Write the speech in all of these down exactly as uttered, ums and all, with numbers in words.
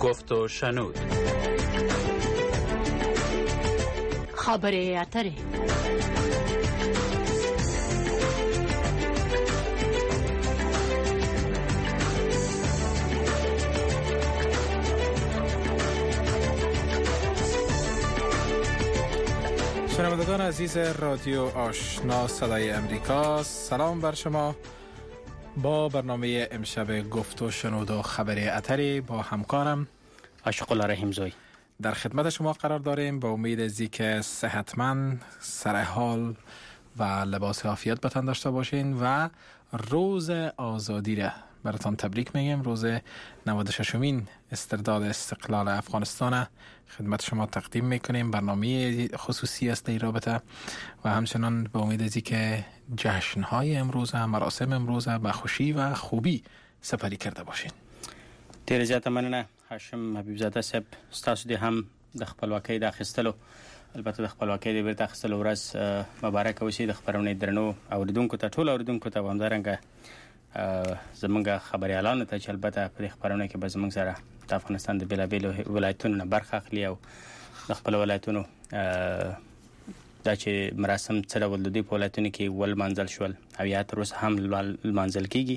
گفت و شنود. خبر اتری. شنوندگان عزیز رادیو آشنا صدای امریکا، سلام بر شما. با برنامه امشب گفت و شنود و خبر اتری با همکارم عاشق الله رحیمزوی در خدمت شما قرار داریم. با امید ازی که صحتمند، سرحال و لباس عافیت بتان داشته باشین و روز آزادی را براتان تبریک میگیم. روز نود و ششمین استرداد استقلال افغانستان خدمت شما تقدیم میکنیم. برنامه خصوصی است در رابطه و همچنان با امید ازی که جشن‌های امروز، مراسم امروز به خوشی و خوبی سپری کرده باشین. ډیر زیاته مننه هاشم حبیب زاده صاحب، ستاسو د هم د خپلواکۍ د اخیستلو البته د خپلواکۍ د بیرته اخیستلو ورځ مبارک اوسي. د خبرونې درنو اوریدونکو ته، ټول اوریدونکو ته همدارنګه زمونږ خبريالانو ته چې البته په خبرونه کې به زمونږ سره د افغانستان د بیلابیلو ولایتونو نه برخه اخلي او د خپل ولایتونو دا چې مراسم څه ډول د دې په ولایتونو کې ول منځل شول او یا تر اوسه هم منځل کیږي،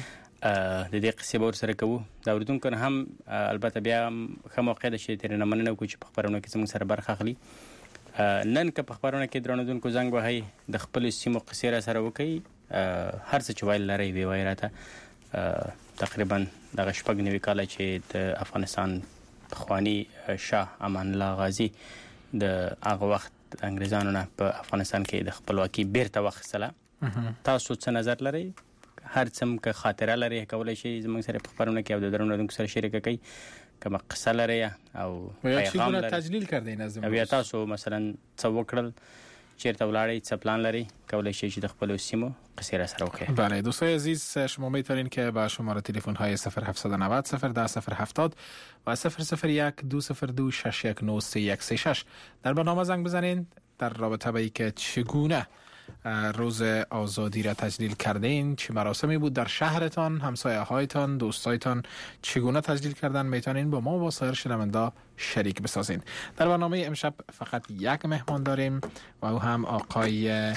د دې قصې به ورسره کوو. د اوریدونکو نه هم البته بیا ښه موقع ده چې ترې نه مننه وکړو چې په خبرونه کې زموږ سره برخه اخلي. نن که په خبرونه کې درنودونکو زنګ وهئ، د خپلو سیمو قصې را سره وکړئ، هر څه چې ویل لرئ وی وایي راته. تقریبا دغه شپږ نوي کاله چې د افغانستان پخواني شاه امان الله غازي د هغه وخت انګریزانو نه په افغانستان کې د خپلواکي بیرته واخیستله، تاسو څه نظر لرئ؟ هر څه که خاطره لري کولای شي زموږ سره په خبرونه کې او د درنودونکو سره شریک کړئ. کومه قصه لري او پیغام لري تجلیل کړئ نظم او یا تاسو مثلا څه وکړل، چیرته ولاړی، څه پلان لري، کولای شي چې د خپل سیمو قصه را سره وکړئ. بله دوستای عزیز، شما میتونین که با شماره تلفن های صفر هفت نه صفر صفر ده صفر هفتاد و صفر صفر یک دو صفر دو شش یک نه سه یک سه شش در برنامه زنگ بزنین در رابطه با اینکه چگونه روز آزادی را تجلیل کردین، چه مراسمی بود در شهرتان، همسایه هایتان، دوستایتان چگونه تجلیل کردن، میتونین با ما و سایر شنوندا شریک بسازین. در برنامه امشب فقط یک مهمان داریم و او هم آقای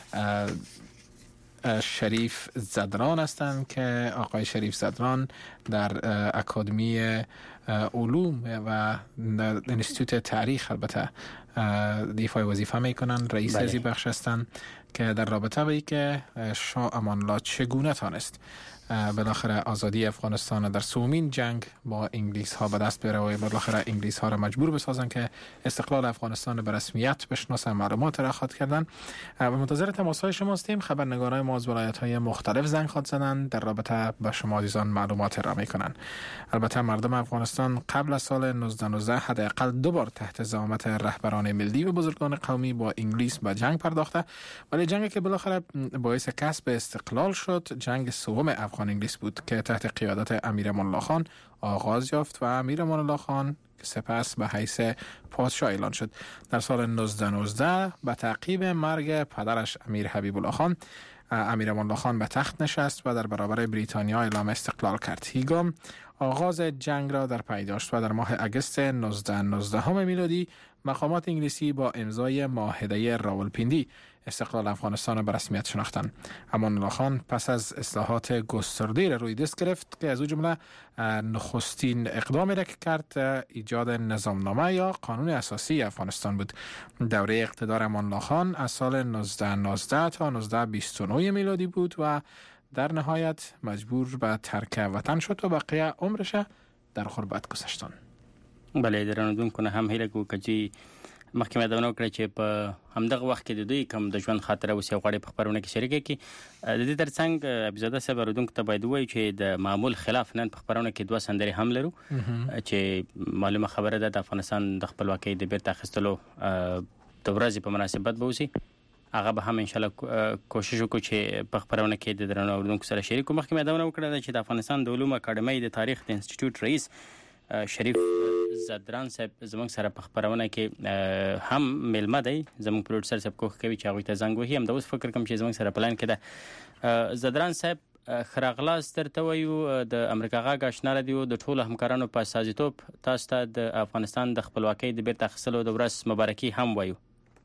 شریف زدران هستند که آقای شریف زدران در اکادمی علوم و انستیتوت تاریخ البته دیفای وظیفه میکنن، رئیس ازی بخش هستند که در رابطه با اینکه شاه امان الله چگونه تانست بالاخره آزادی افغانستان در سومین جنگ با انگلیس ها به دست بیاره و بالاخره انگلیس ها را مجبور بسازن که استقلال افغانستان به رسمیت بشناسن، معلومات را خواهد کردن. و منتظر تماس های شما هستیم. خبرنگارای ما از ولایت های مختلف زنگ خواهد زدن، در رابطه با شما عزیزان معلومات را میکنن. البته مردم افغانستان قبل از سال نوزده نوزده حداقل دو بار تحت زعامت رهبران ملی و بزرگان قومی با انگلیس به جنگ پرداخته، ولی جنگی که بالاخره باعث کسب استقلال شد جنگ سوم افغان انگلیس بود که تحت قیادت امیر امان الله خان آغاز یافت و امیر امان الله خان سپس به حیث پادشاه اعلان شد. در سال نوزده نوزده به تعقیب مرگ پدرش امیر حبیب الله خان، امیر امان الله خان به تخت نشست و در برابر بریتانیا اعلام استقلال کرد. هیگام آغاز جنگ را در پی داشت و در ماه اگست نوزده نوزده میلادی مقامات انگلیسی با امضای معاهده راولپیندی استقلال افغانستان به رسمیت شناختند. امان الله خان پس از اصلاحات گسترده را روی دست گرفت که از او جمله نخستین اقدامی را که کرد ایجاد نظامنامه یا قانون اساسی افغانستان بود. دوره اقتدار امان الله خان از سال نوزده نوزده تا نوزده بیست و نه میلادی بود و در نهایت مجبور به ترک وطن شد و بقیه عمرش در غربت گذشتن. بله درنودونکو نه هم هیله کوو چې مخکې مې دونه وکړه چې په همدغه وخت کې د دوی کوم د ژوند خاطره اوس یو غواړي په خبرونه کې شریکه کړي. د دې ترڅنګ عبدالزاده صاحب اورېدونکو ته باید ووایو چې د معمول خلاف نن په خبرونه کې دوه سندرې هم لرو چې معلومه خبره ده د افغانستان د خپلواکۍ د بیرته اخیستلو د ورځې په مناسبت به اوسي. هغه به هم ان شاء الله کوشش وکړو چې په خبرونه کې د درنو اوریدونکو سره شریک کوو. مخکې مې دونه وکړه چې د افغانستان د علومو اکاډمۍ د تاریخ د انسټیټیوټ رئیس شریف زدران صاحب زموږ سره په خبرونه کې هم ملمه دی. زموږ پروډوسر صاحب کوښښ کوي چې هغوی ته زنګ وهي. همدا اوس فکر کوم چې زموږ سره پلان کې ده. زدران صاحب خراغلاس درته وایو د امریکا غاګ آشنا رادیو د ټولو همکارانو په استازیتوب تاسو ته د افغانستان د خپلواکۍ د بیرته اخیستلو د ورځ مبارکي هم وایو.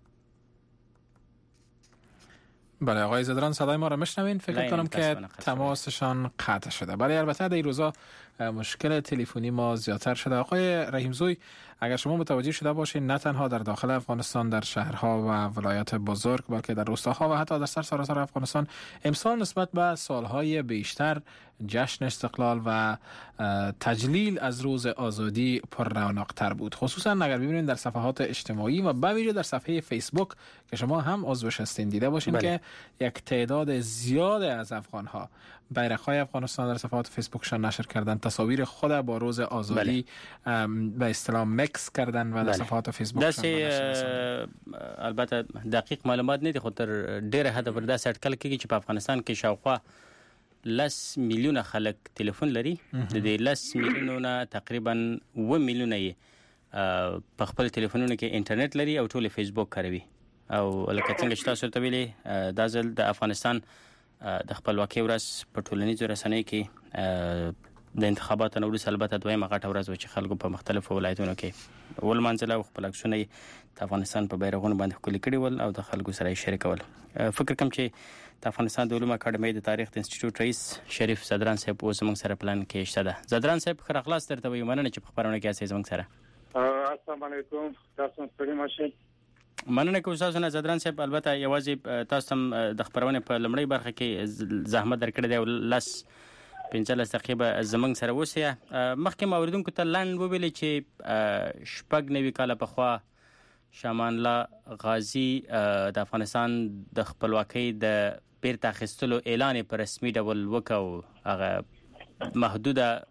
بله آقای زدران صدای ما را میشنوین؟ فکر کنم که تماسشان قطع شده. بله البته در این روزا مشکل تلفنی ما زیادتر شده. آقای رحیمزوی اگر شما متوجه شده باشین نه تنها در داخل افغانستان در شهرها و ولایات بزرگ بلکه در روستاها و حتی در سر سراسر افغانستان امسال نسبت به سالهای بیشتر جشن استقلال و تجلیل از روز آزادی پر رونق‌تر بود. خصوصا اگر ببینید در صفحات اجتماعی و به ویژه در صفحه فیسبوک که شما هم عضوش هستین دیده باشین بله. که یک تعداد زیاد از افغان‌ها بیرق‌های افغانستان در صفحات فیسبوکشان نشر کردن، تصاویر خود با روز آزادی بله. به اصطلاح مکس کردن و در بله. صفحات فیسبوکشان نشر. البته دقیق معلومات نه دي خو تر ډیره حد پر داسې اټکل کېږي چې په افغانستان کې شاوخوا لس میلیونه خلک ټلیفون لري. د دې لس میلیونه تقریبا و میلیونه یې په خپل ټلیفونونو کې انټرنیټ لري او ټول فیسبوک کاروي. او لکه څنګه چې تاسو ته ویلي دا ځل د افغانستان د خپلواکۍ ورځ په ټولنیزو رسنیو کې د انتخاباتو وروسته البته دویمه غټه ورځ و چې خلکو په مختلفو ولایتونو کې ولمانځله او خپل عکسونه د افغانستان په بیرغونو باندې ښکلي کړي ول او د خلکو سره یې شریکول. فکر کوم چې د افغانستان د علومو اکاډمۍ د تاریخ د انسټیټیوټ رئیس شریف زدران صاحب اوس موږ سره پلان کې شته ده. زدران صاحب خیر اخلاص درته وایو، مننه چې په خبرونه کې اساس موږ سره. السلام علیکم، تاسو ستړي ماشئ. مننه کوم تاسو نه زدران صاحب. البته یوازې تاسو هم د خبرونه په لمړی برخه کې زحمت درکړی دی او لس پنځلس دقیقې زمنګ سره وسیه. مخکې اوریدونکو ته لاند وویل چې شپږ نوي کاله پخوا شامان الله غازی د افغانستان د خپلواکۍ د بیرته اخیستلو اعلان په رسمي ډول وکاو. هغه محدوده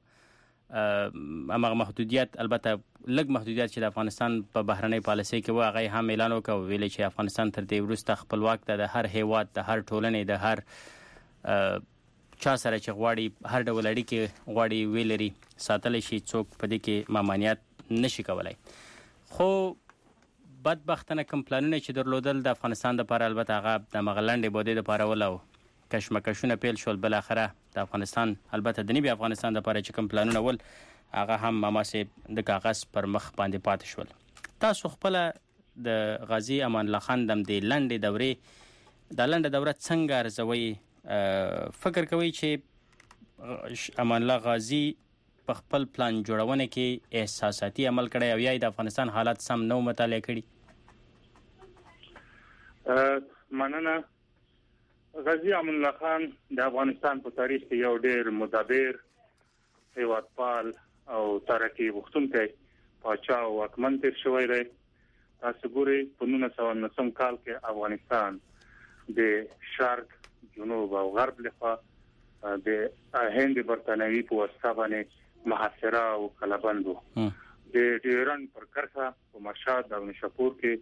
امغه محدودیت البته لږ محدودیت چې د افغانستان په بهرنۍ پالیسۍ کې و هغه هم اعلان وکاو، ویل چې افغانستان تر دې وروسته خپلواک ده، د هر هیواد د هر ټولنې د هر چا سره چې غواړي هر ډول اړیکې غواړي ویلري ساتلی شي، څوک په دې کې ممانعت نشي کولای. خو بدبختانه کوم پلانونه چې درلودل د افغانستان لپاره البته هغه د مغلندې بودې لپاره ولو کشمکشونه پیل شول. بل اخره د افغانستان البته د نیبي افغانستان لپاره چې کوم پلانونه ول هغه هم ماماسه د کاغذ پر مخ باندې پاتې شول. تاسو خپل د غازی امان الله خان د لنډې دورې د لنډه دوره څنګه ارزوي؟ فکر کوي چې امان الله غازی په خپل پلان جوړونه کې احساساتي عمل کړی او یا د افغانستان حالات سم نو مطالعه کړي؟ مننه. غازی امان الله خان د افغانستان په تاریخ کې یو ډېر مدبر، هیوادپال او ترقی غوښتونکی پاچا او واکمن تیر شوی دی. تاسو ګورئ په نولس سوه نهم کال کې افغانستان د شرق، جنوب او غرب لخوا د هند برتانوي په واسطه باندې محاصره او قلبند و. د ډیرن پر کرخه په مشهد او نشاپور کې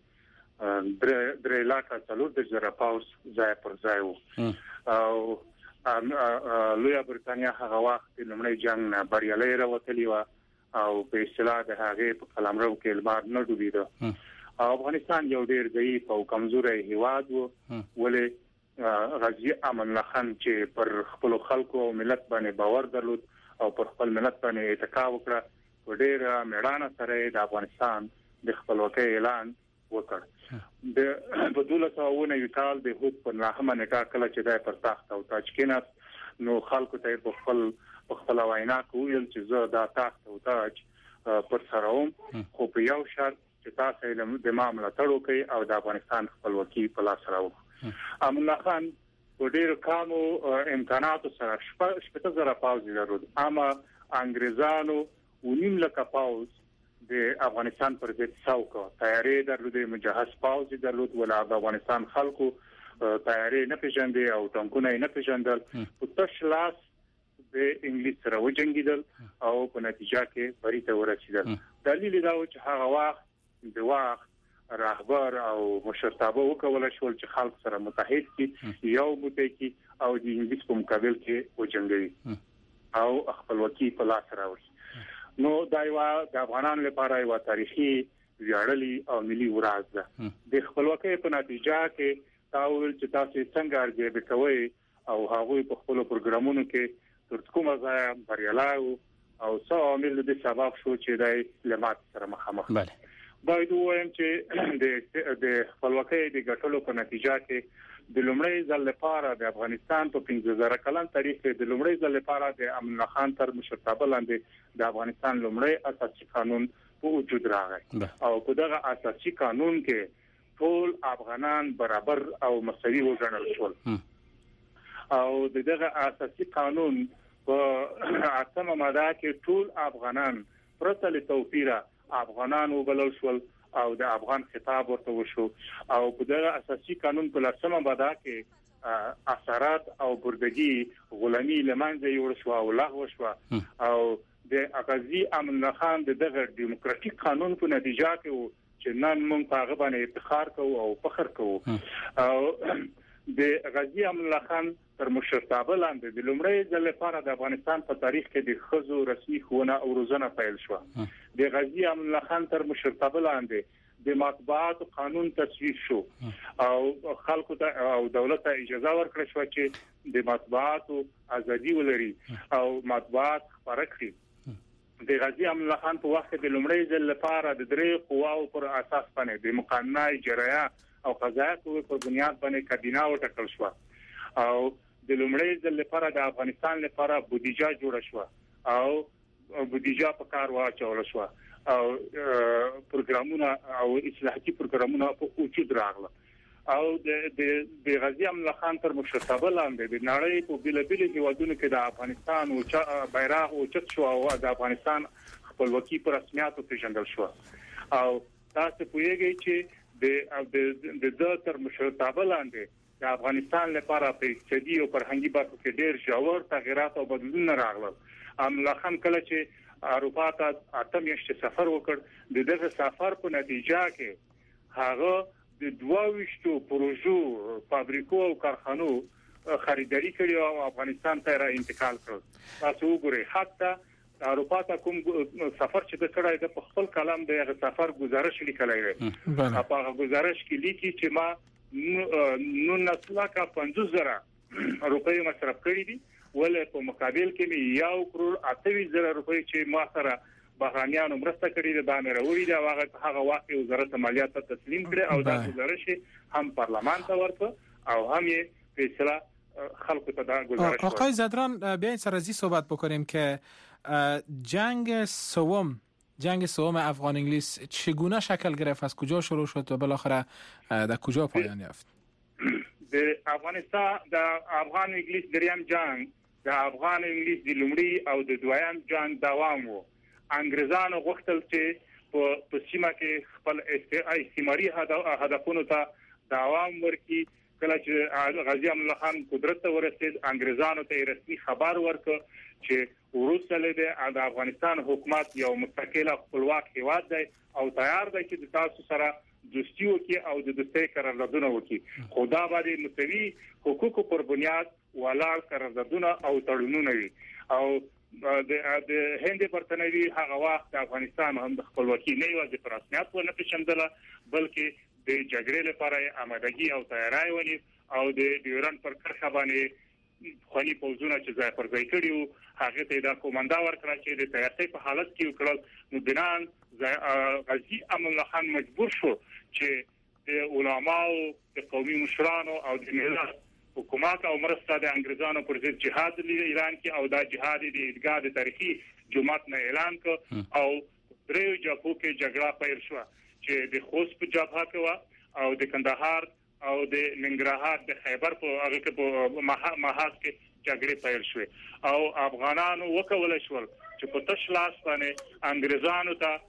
درې لاکه څلور د زره پاوس ځای پر ځای و. او لویا برتانیا هغه وخت د لومړي جنگ نه بریالي راوتلی و او په اصطلاح د هغه په قلمرو کې لمر نه ډوبېده. افغانستان یو ډیر ضعیف او کمزوري هیواد و، ولې غازی امان الله خان چې پر خپل خلکو او ملت باندې باور درلود او پر خپل ملت باندې اتکا وکړه، په ډیر میړانه سره د افغانستان د خپلواکۍ اعلان وکړ. د په دولس سوه نوي کال د هوت په نامه نکاح کله چې د پر تخت او تاج کېناست، نو خلکو ته په خپل په خپل وینا کویل چې زه دا تخت او تاج پر سره وم، خو په یو شرط چې تاسو د معاملې تړو کوي او د افغانستان خپلواکي په لاس راوړي. امان الله خان په ډېر کامو امکاناتو سره شپږ زره پاوز درلود. اما انګريزانو ونیم لکه پاوز د افغانستان پر ضد څوک تیاری درلود، مجهز پاوز درلود، ولا د افغانستان خلکو تیاری نه پیژندل او ټانکونه نه پیژندل. په تش لاس د انګلیس سره وجنګیدل او په نتیجه کې بری ته ورسیدل. دلیل دا و چې هغه وخت د وخت رهبر او مشرتابه وکول شول چې خلک سره متحد کی، یو متکی او د انګلیس په مقابل کې وجنګوي او خپلواکي په لاس راوړي. نو دا یو د افغانانو لپاره یو تاریخي ویاړلي او ملي ورځ ده. د خپلواکۍ په نتیجه کې تاول چې تاسو څنګه ارزیابي کوئ او هغه په خپل پروګرامونو کې تر کومه ځای بریالي او څو عامل د سبب شو چې د لمات سره مخامخ بله باید وایم چې د د خپلواکۍ د ګټلو په نتیجه کې د لومړي ځل لپاره د افغانستان په پنځه زره کلن تاریخ کې د لومړي ځل لپاره د امن الله خان تر مشرتابه لاندې د افغانستان لومړي اساسي قانون په وجود راغی او په دغه اساسي قانون کې ټول افغانان برابر او مساوي وګڼل شول او دغه اساسي قانون په اتمه ماده کې ټول افغانان پرته له توپیره افغانان وبلل شول او د افغان خطاب ورته وشو او په دغه اساسي قانون په لسمه ماده کې اثرات او بردګي غلامي لمنځه یوړ شو او لغوه شو او د غازی امن الله خان دغه دیموکراتیک قانون په نتیجه کې چې نن موږ په هغه باندې افتخار کوو او فخر کوو او د غازی امن الله خان تر مشرتابه لاندې د لومړي ځل لپاره د افغانستان په تاریخ کې د خزو رسمي ښوونه او روزنه پیل شو د غازی امن الله خان تر مشرتابه لاندې د مطبوعات قانون تصویب شو او خلکو ته او دولت ته اجازه ورکړه شو چې د مطبوعات ازادي ولري او مطبوعات خپاره کړي د غازی امن الله خان په وخت کې د لومړي ځل لپاره د درې قواو پر اساس باندې د مقننه اجرایه او قضایه قوې په بنیاد باندې کابینه وټاکل شو او د لومړي ځل لپاره د افغانستان لپاره بودیجه جوړه شو او بودیجه په کار واچول شو او پروګرامونه او اصلاحاتي پروګرامونه په وجود راغله او د د غازی امن الله خان تر مشرتابه لاندې د نړۍ په بلبل هیوادونو کې د افغانستان او بیرغ او چت شو او د افغانستان خپلواکي په رسمیت پیژندل شو او تاسو پوهیږئ چې د د د تر مشرتابه لاندې د افغانستان لپاره په اقتصادي او فرهنګي برخو کې ډېر ژور تغیرات او بدلونونه راغلل امن الله خان کله چې اروپا ته اته میاشتې سفر وکړ د دغه سفر په نتیجه کې هغه د دوه پروژو فابریکو او کارخانو خریداري کړې او افغانستان ته را انتقال کړ تاسو وګورئ حتی اروپا ته کوم سفر چې د کړای د خپل کلام د سفر گزارش لیکلای دی په هغه گزارش کې لیکي چې ما نو نسلا کا پنځوس زره روپۍ مصرف کړی دي ولې په مقابل کې مې یو کروڑ اته زره روپۍ چې ما سره بهرانيانو مرسته کړې ده باندې راوړي دا هغه هغه وخت وزارت مالیات ته تسلیم کړي او دا گزارش هم پارلمان ته ورکړ او هم یې فیصله خلق ته دا گزارش آقای زدران بیاین سر از این صحبت بکنیم که جنگ سوم جنگ سوم افغان انگلیس چگونه شکل گرفت از کجا شروع شد و بالاخره در کجا پایان یافت د افغانستان د افغان انگلیس دریم جنگ د افغان انگلیس د لومړي او د دویم جنگ دوام وو انګريزانو غوښتل چې په سیمه کې خپل استعماري هدفونو ته دوام ورکړي کله چې غازی امن الله خان قدرت ته ورسید انګريزانو ته رسمي خبر ورکړ چې وروسته له د افغانستان حکومت یو مستقل خپلواک هیواد دی او تیار دی چې تاسو سره دوستي وکړي او د دوستۍ قراردادونه وکړي خدا باندې مساوي حقوقو پر بنیاد ولاړ قراردادونه او تړونونه وي او د هند برتنوي هغه وخت د افغانستان هم د خپلواکي نه یوازې پر رسمیت ونه پیژندله بلکې د جګړې لپاره آمادګي او تیاری ونی او د ډیورن پر کرخه باندې خونی پوزونه چې ځای پر ځای کړیو هغه ته د کوماندا ورکړه چې د تیاری په حالت کې وکړل نو بنان غازی امن الله خان مجبور شو چې د علماو د قومي مشرانو او د ملت حکومت او مرسته د انګريزانو پر ضد جهاد اعلان کړي او دا جهاد د ادګا د تاریخي جماعت نه اعلان کړ او دریو جبهو کې جګړه پیل شو چې د خوست په جبهه کې او د کندهار او د ننګرهار د خیبر په هغه کې په محاذ کې جګړه پیل شوه او افغانانو وکول شول چې په تش لاس باندې انګريزانو ته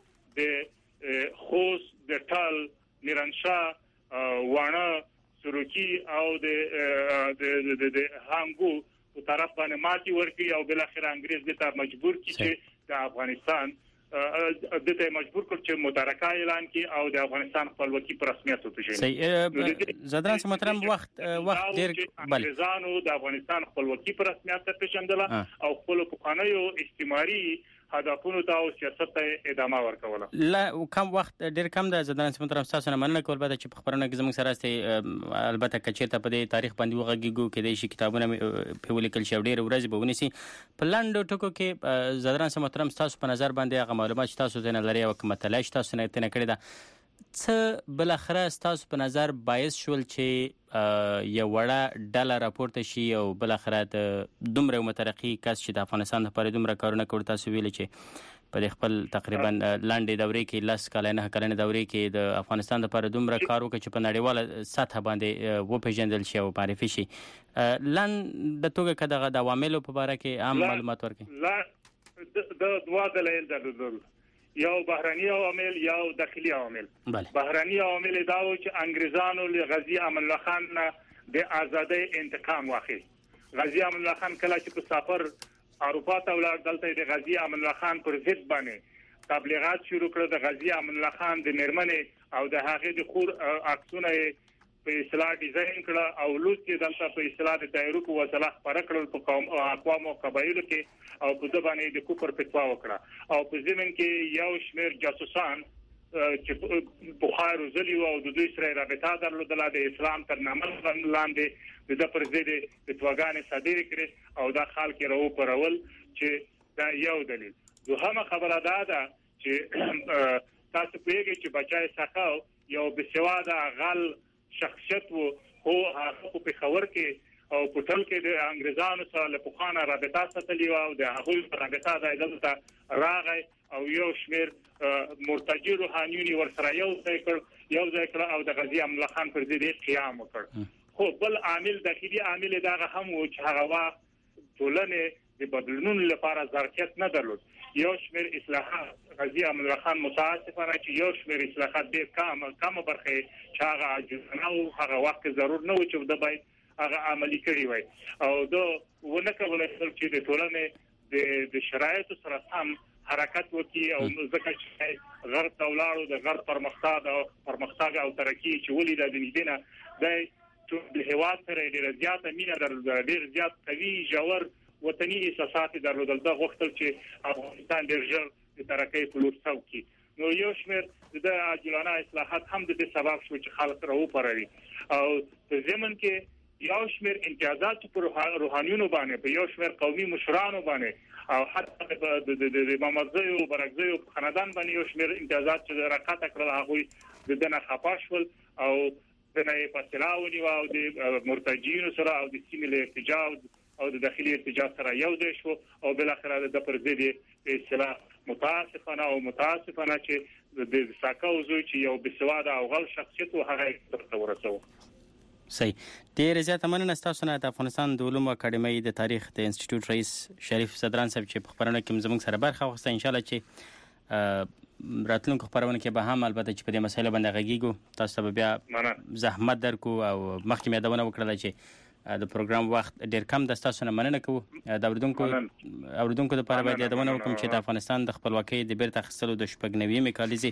د خوست د ټل میرانشاه وانه سروکی او د د د هانګو په طرف باندې ماتي ورکړي او بل اخر انګريز ته مجبور کړي چې د افغانستان د ته مجبور کړ چې متارکه اعلان کړي او د افغانستان خپلواکي په رسمیت وپیژني. صحیح زدران سم محترم وخت وخت ډیر بل انګريزانو د افغانستان خپلواکي په رسمیت پیژندله او خپل پخوانیو استعماري هدفونو ته او سیاست ته ادامه ورکوله. لا کم وخت ډیر کم د زدان سم تر تاسو نه مننه کول به چې په خبرونه کې زموږ سره است البته کچېرته په دې تاریخ باندې وغږیږو کې د شي کتابونه په ولیکل شو ډیر ورځ به ونیسي په لاندو ټکو کې زدان سم تر تاسو په نظر باندې هغه معلومات چې تاسو ته نه لري او کومه تلاش تاسو نه تنه کړی دا څه بل اخره تاسو په نظر باعث شول چې یو وړه ډاله راپورته شي او بل اخره د دومره مترقي کس چې د افغانستان لپاره دومره کارونه کوي تاسو ویل چې په خپل تقریبا لاندې دورې کې لاس کلنه کلنه دورې کې د افغانستان لپاره دومره کار وکړي چې په نړیواله سطح باندې و پیژندل شي او معرفي شي لن د توګه کداغه د عواملو په اړه کې عام معلومات ورکړي. لا د دوا دلایل درلودل یو بهراني عوامل یو داخلي عوامل. بهراني عوامل دا و چې انګريزانو له غازي امان الله خان د ازادۍ انتقام واخی. غازي امان الله خان کله چې په سفر اروپا ته ولاړ دلته د غازي امان الله خان پر ضد باندې تبلیغات شروع کړ. د غازي امان الله خان د نرمنې او د هغه د خور عکسونه په اصلاح ډیزاین کړه او لوڅ کې دلته په اصلاح د دایرو کو وسله خبره کړل په قوم او اقوام او قبایلو کې او په ځ باندې د کوپر فتوا وکړه او په ځمن کې یو شمیر جاسوسان چې بخار وزلی او د دوی سره رابطه درلودله د اسلام تر نامه لاندې د پر ضد فتواګانې صادر کړي او دا خلک راو پرول چې دا یو دلیل. دوهمه خبره دا ده چې تاسو پیږئ چې بچای ساکاو یو بسواده غل شخصیت وو او هغه په خبر کې او پټل کې د انګريزانو سره له پخوانه رابطه ساتلی او د هغه رابطه د عدالت راغی او یو شمیر مرتجی روحانیونی ورسره یو ځای کړ یو ځای کړ او د غازي امان الله خان پر ضد قیام وکړ. خو بل عامل داخلي عامل دا هم و چې هغه وخت ټولنه د بدلونونو لپاره ظرفیت نه درلود. یو شمیر اصلاحات غازي امان الله خان متاسفانه چې یو شمیر اصلاحات ډېر کم کم برخه چې هغه عاجزانه او هغه وخت ضرور نه و چې د باید هغه عملی کړی وای او دا ونه کولای چې د ټولنې د شرایطو سره هم حرکت وکړي او ځکه چې غرب دولاړو د غرب پرمختګ او پرمختګ او ترقی چې ولې د دنیا د ټول هیواد سره ډېر زیات مینه درلوده ډېر زیات قوي جوړ وطني احساسات درلودل د غوښتل چې افغانستان ډېر ژر د ترقۍ په لور څوکي. نو یو شمیر د عاجلانه اصلاحات هم د دې سبب شو چې خلک راو پروي او په زمن کې یو شمیر امتیازات پر روحانيونو باندې په یو شمیر قومي مشرانو باندې او حتی د امامزي او برګزي او خاندان باندې یو شمیر امتیازات چې راکاته کړل هغه د دنه خپاشول او د نه فاصلاونی او د مرتجینو سره او د سیمې احتجاج او د داخلي احتجاج سره یو ځای شو او بل اخر د پر ضد اصلاح متاسفانه او متاسفانه چې د ساکاو زوی چې یو بسواده او غل شخصیت او هغه تر ورسو. صحیح. ډیر زیات مننه تاسو نه د افغانستان د علومو اکاډمۍ د تاریخ د انسټیټیوټ رئیس شریف صدران صاحب چې په خبرونه کې زموږ سره برخه واخیسته. ان شاء الله چې راتلونکو خبرونه کې به هم البته چې په دې مسایلو باندې غږیږو تاسو به بیا زحمت درکو او مخکې مې دونه وکړل چې د پروګرام وخت ډیر کم د تاسو نه مننه کوو. د اوریدونکو اوریدونکو لپاره باید یادونه وکړم چې د افغانستان د خپلواکۍ د بیرته اخیستلو د شپږنوي کالیزې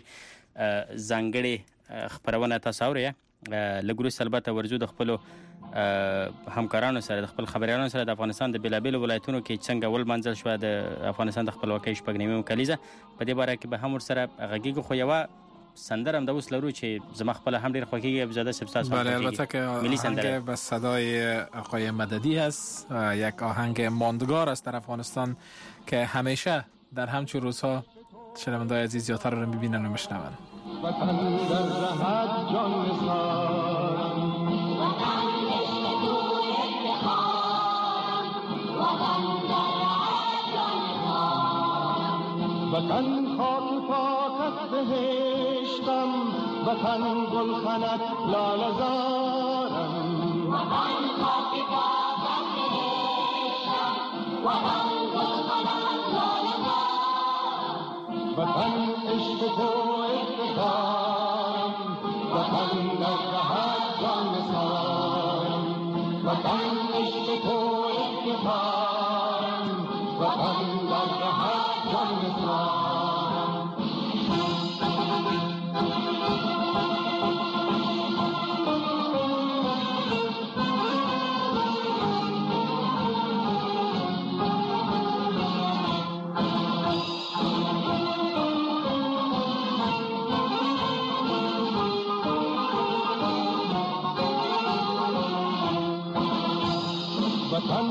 ځانګړي خبرونه تاسو اورئ. لګروس البته ورزو د خپل همکارانو سره د خپل خبريالانو سره د افغانستان د بلابل ولایتونو کې څنګه ول منځل شو د افغانستان د خپلواکۍ شپږنوي کالیزه په دې باره کې به هم سره غږیږو. خو یو سندر هم د اوس لرو چې زما خپل هم ډیر خوښیږي ابزاده سبساس. بله البته که آهنگ به صدای آقای مددی هست، یک آهنگ ماندگار است در افغانستان که همیشه در همچون روزها شنونده‌های عزیز زیادتر رو می‌بینن و میشنون. وطن در رهت جان نثارم، وطن عشق تو افتخارم، وطن در رهت جان نثارم، وطن خاک پاکت بهشتم، وطن گلخنت لاله زارم، وطن خاک پاکت بهشتم، وطن گلخنت لاله زارم، وطن عشق تو افتخارم، وطن در رهت جان نثارم، وطن عشق تو افتخارم، وطن در رهت جان نثارم.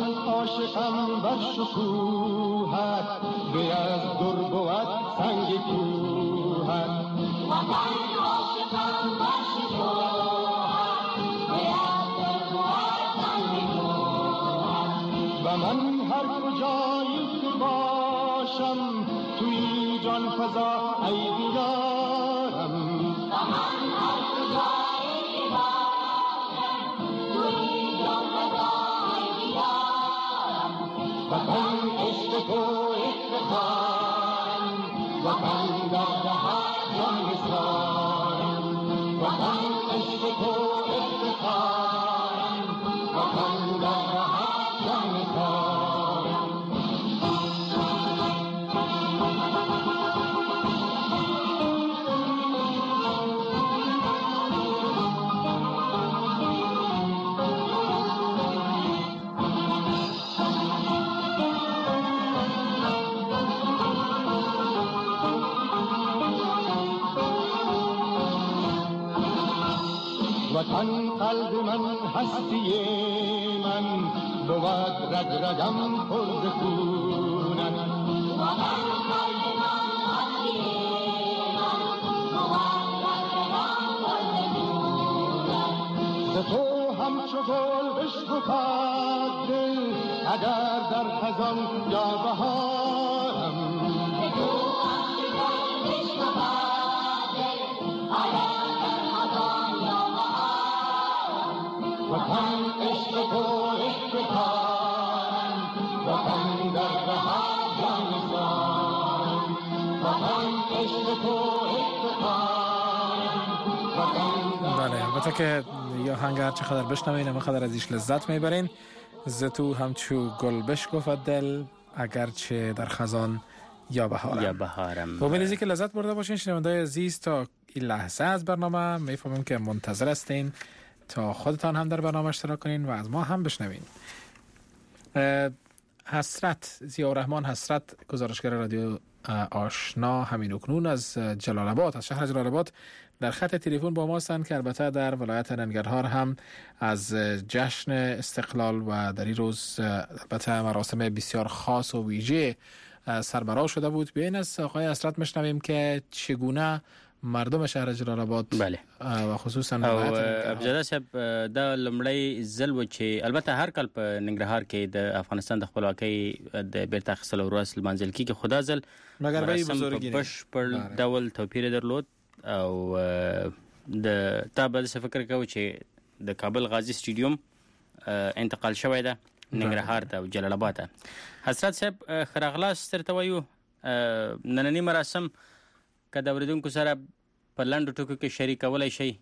عاشقم بر شکوهت به از در بود سنگ کوهت وطن عاشقم بر شکوهت به از در بود سنگ کوهت و من هر کجایی که باشم توی جان فضا ای بیارم و من هر کجایی که باشم توی جان فضا ای بیارم وطن عشق تو افتخارم وطن در دهر جان بسارم وطن عشق تو افتخارم وطن در دهر جان بسارم وطن قلب من هستی من بود رگ رگم پر ز خونت وطن قلب من هستی من بود رگ رگم پر ز خونت ز تو همچو گل بشکفد دل اگر در خزان یا بهارم ز تو همچو گل بشکفد دل اگر در خزان یا وطن عشق تو افتخارم وطن در بهار جان سارم وطن عشق تو افتخارم وطن. بله، البته که یا هنگر چه خدر بشنوین اما خدر ازیش لذت میبرین. زتو همچو گل بشکفد دل اگرچه در خزان یا بهارم یا بهارم. با امیدی که لذت برده باشین شنونده‌های عزیز. تا این لحظه از برنامه میفهمیم که منتظر هستین تا خودتان هم در برنامه اشتراک کنین و از ما هم بشنوین. حسرت ضیاءالرحمن حسرت گزارشگر رادیو آشنا همین اکنون از جلال آباد از شهر جلال آباد در خط تلفن با ما هستند که البته در ولایت ننگرهار هم از جشن استقلال و در این روز البته مراسم بسیار خاص و ویژه سربراه شده بود. بیاین از آقای حسرت میشنویم که چگونه مردم شهر جلال آباد بله و خصوصا ابزاده صاحب دا لمړی ځل و چې البته هر کال په ننګرهار کې د افغانستان د خپلواکۍ د بیرته اخیستلو ورځ لمانځل کیږي، خو دا ځل مګر به بزرګي بشپړ ډول توپیر درلود او د تا به څه فکر کوي چې د کابل غازی سټیډیوم انتقال شوی ده ننګرهار ته او جلال آباد ته. حضرت صاحب خراغلاس ترته وایو نننی مراسم که د اوریدونکو سره په لنډو ټکو کې شریکولی شي.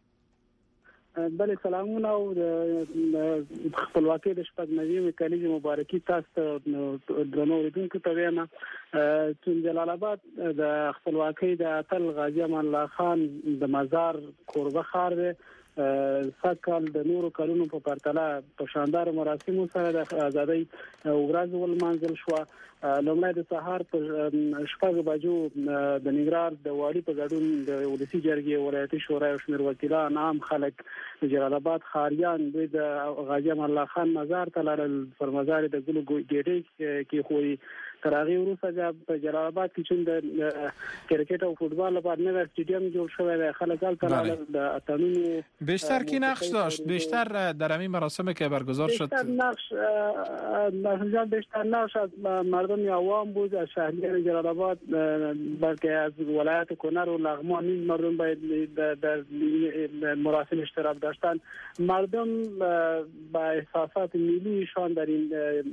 بله سلامونه او د خپلواکۍ د شپږ نوي کلیزې مبارکي تاسو ته درنو اوریدونکو ته وایم چې جلال آباد د خپلواکۍ د اتل غازی امان الله خان د مزار کوربه ښار دی. سکهال د نورو کلونو په پرتله په شاندار مراسمو سره د ازادۍ ورځ ولمانځل شوه. لومړی د سهار په شپږ بجو د ننګرهار د واړی په ګډون د ولسی جرګې ولایتي شورا او شمیر وکیلان عام خلک د جلال آباد ښاریان دوی د غازی امان الله خان مزار ته لاړل. پر مزار د ګلو ګېډۍ کې خوې تر هغه وروسته په جلال آباد کې چې د کرکټ او فوتبال لپاره نوی سټیډیم جوړ شوی دی. خلک هلته لاړل د اتلونو بیشتر کی نقش داشت بیشتر در همین مراسمی که برگزار شد؟ بیشتر نقش مثلا بیشتر نقش از مردم عوام بود، از شهریان جلال آباد، بلکه از ولایت کنر و لغمان نیز مردم باید در مراسم اشتراک داشتن. مردم با احساسات ملیشان در این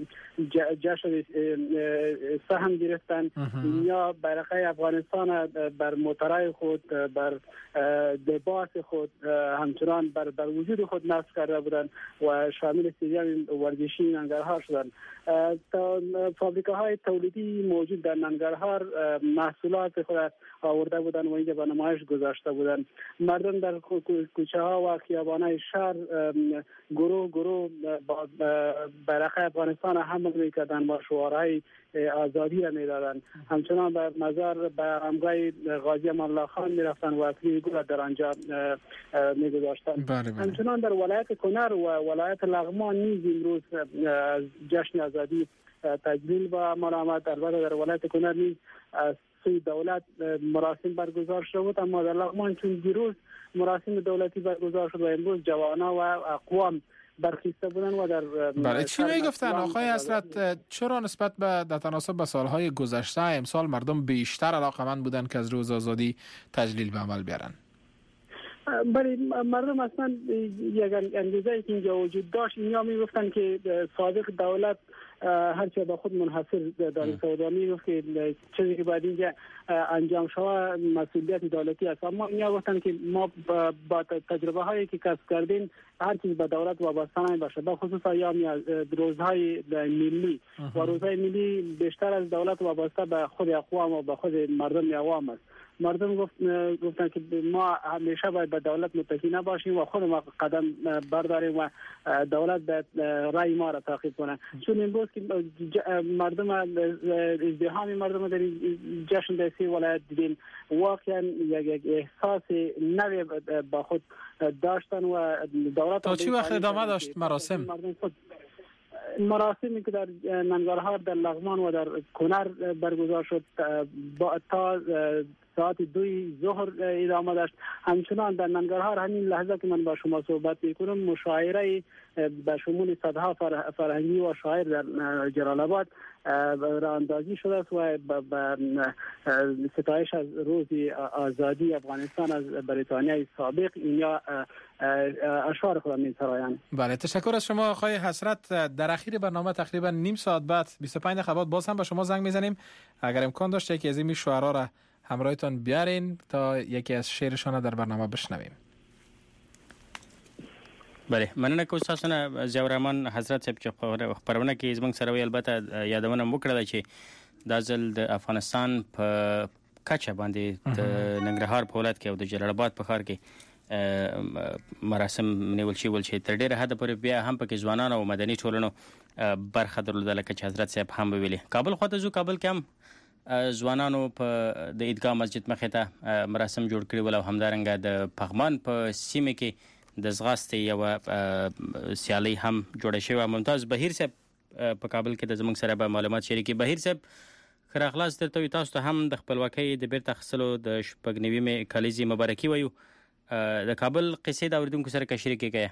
جشن سهم گرفتن یا بیرقه افغانستان بر موترهای خود بر لباس خود همچنان بر بر وجود خود نصب کرده بودند و شامل استادیوم ورزشی ننگرهار شدند. فابریکه‌های تولیدی موجود در ننگرهار محصولات خود آورده بودند و اینجا به نمایش گذاشته بودند. مردم در کوچه‌ها و خیابان‌های شهر گروه گروه با بیرق افغانستان حمل می‌کردند با شعارهای آزادی را میدادند. همچنان به مزار به آرامگاه غازی امان الله خان میرفتند و اکلیل گل در آنجا میگذاشتند. همچنان در ولایت کنر و ولایت لغمان نیز امروز جشن آزادی تجلیل و اعمال آمد. البته در ولایت کنر نیز از سوی دولت مراسم برگزار شد، اما در لغمان چون دیروز مراسم دولتی برگزار شد و امروز جوانان و اقوام برخیسته بودن و در بله چی میگفتن آقای حسرت؟ چرا نسبت به در تناسب به سالهای گذشته امسال مردم بیشتر علاقمند بودن که از روز آزادی تجلیل به عمل بیارن؟ بله مردم اصلا یک انگیزه که اینجا وجود داشت، اینا میگفتن که سابق دولت هرچه به خود منحصر داری سودا میگفت که چیزی که باید اینجا انجام شود مسئولیت دولتی است، اما اینا گفتن که ما با تجربه هایی که کسب کردیم هر چیز به دولت وابسته نباشه، به خصوص ایام روزهای ملی و روزهای ملی بیشتر از دولت وابسته به خود اقوام و به خود مردم عوام است. مردم گفت گفتن که ما همیشه باید به دولت متکی نباشیم و خود ما قدم برداریم و دولت باید رای ما را تعقیب کنه. چون امروز که مردم ازدحام مردم در جشن دستی ولایت دیدیم، واقعا یک احساس نوی با خود داشتن و دولت تا چی وقت ادامه داشت مراسم؟ مراسمی که در ننگرهار، در لغمان و در کنر برگزار شد با تا ساعت دوی ظهر ادامه داشت. همچنان در ننگرهار همین لحظه که من با شما صحبت میکنم مشاعره به شمول صدها فرهنگی و شاعر در جلال آباد راه اندازی شده است و به ستایش از روز آزادی افغانستان از بریتانیای سابق اینا اشعار خود می‌سرایند. بله تشکر از شما آقای حسرت. در اخیر برنامه تقریبا نیم ساعت بعد بیست و پنج دقیقه بعد باز هم به شما زنگ میزنیم، اگر امکان داشت یکی از این شعرا را همراهتان بیارین تا یکی از شعرشان در برنامه بشنویم. بله مننه کوم تاسو نه ضیاء الرحمن حضرت صاحب چې خبرونه کې زموږ سره وی البته یادونه وکړه چې د ځل د افغانستان په کچه باندې د ننګرهار په ولایت کې او د جلال آباد په ښار کې مراسم نیول شي ول چې تر ډیره حد پورې بیا هم پکې ځوانان او مدني ټولنو برخه درلوده، لکه چې حضرت صاحب هم ویلي. کابل خواته ځو، کابل کې هم ځوانانو په د عیدګاه مسجد مخې ته مراسم جوړ کړي ول او همدارنګه د پغمان په سیمه کې د زغاستې یو سیالي هم جوړه شوې. ممتاز بهیر صاحب په کابل کې د زموږ سره به معلومات شریکي. بهیر صاحب خیر اخلاص درته تاسو ته هم د خپلواکۍ د بیرته اخیستلو د شپږ نوي کلیزې مبارکي وایو. د کابل قصې د اوریدونکو سره کې شریکې کړئ.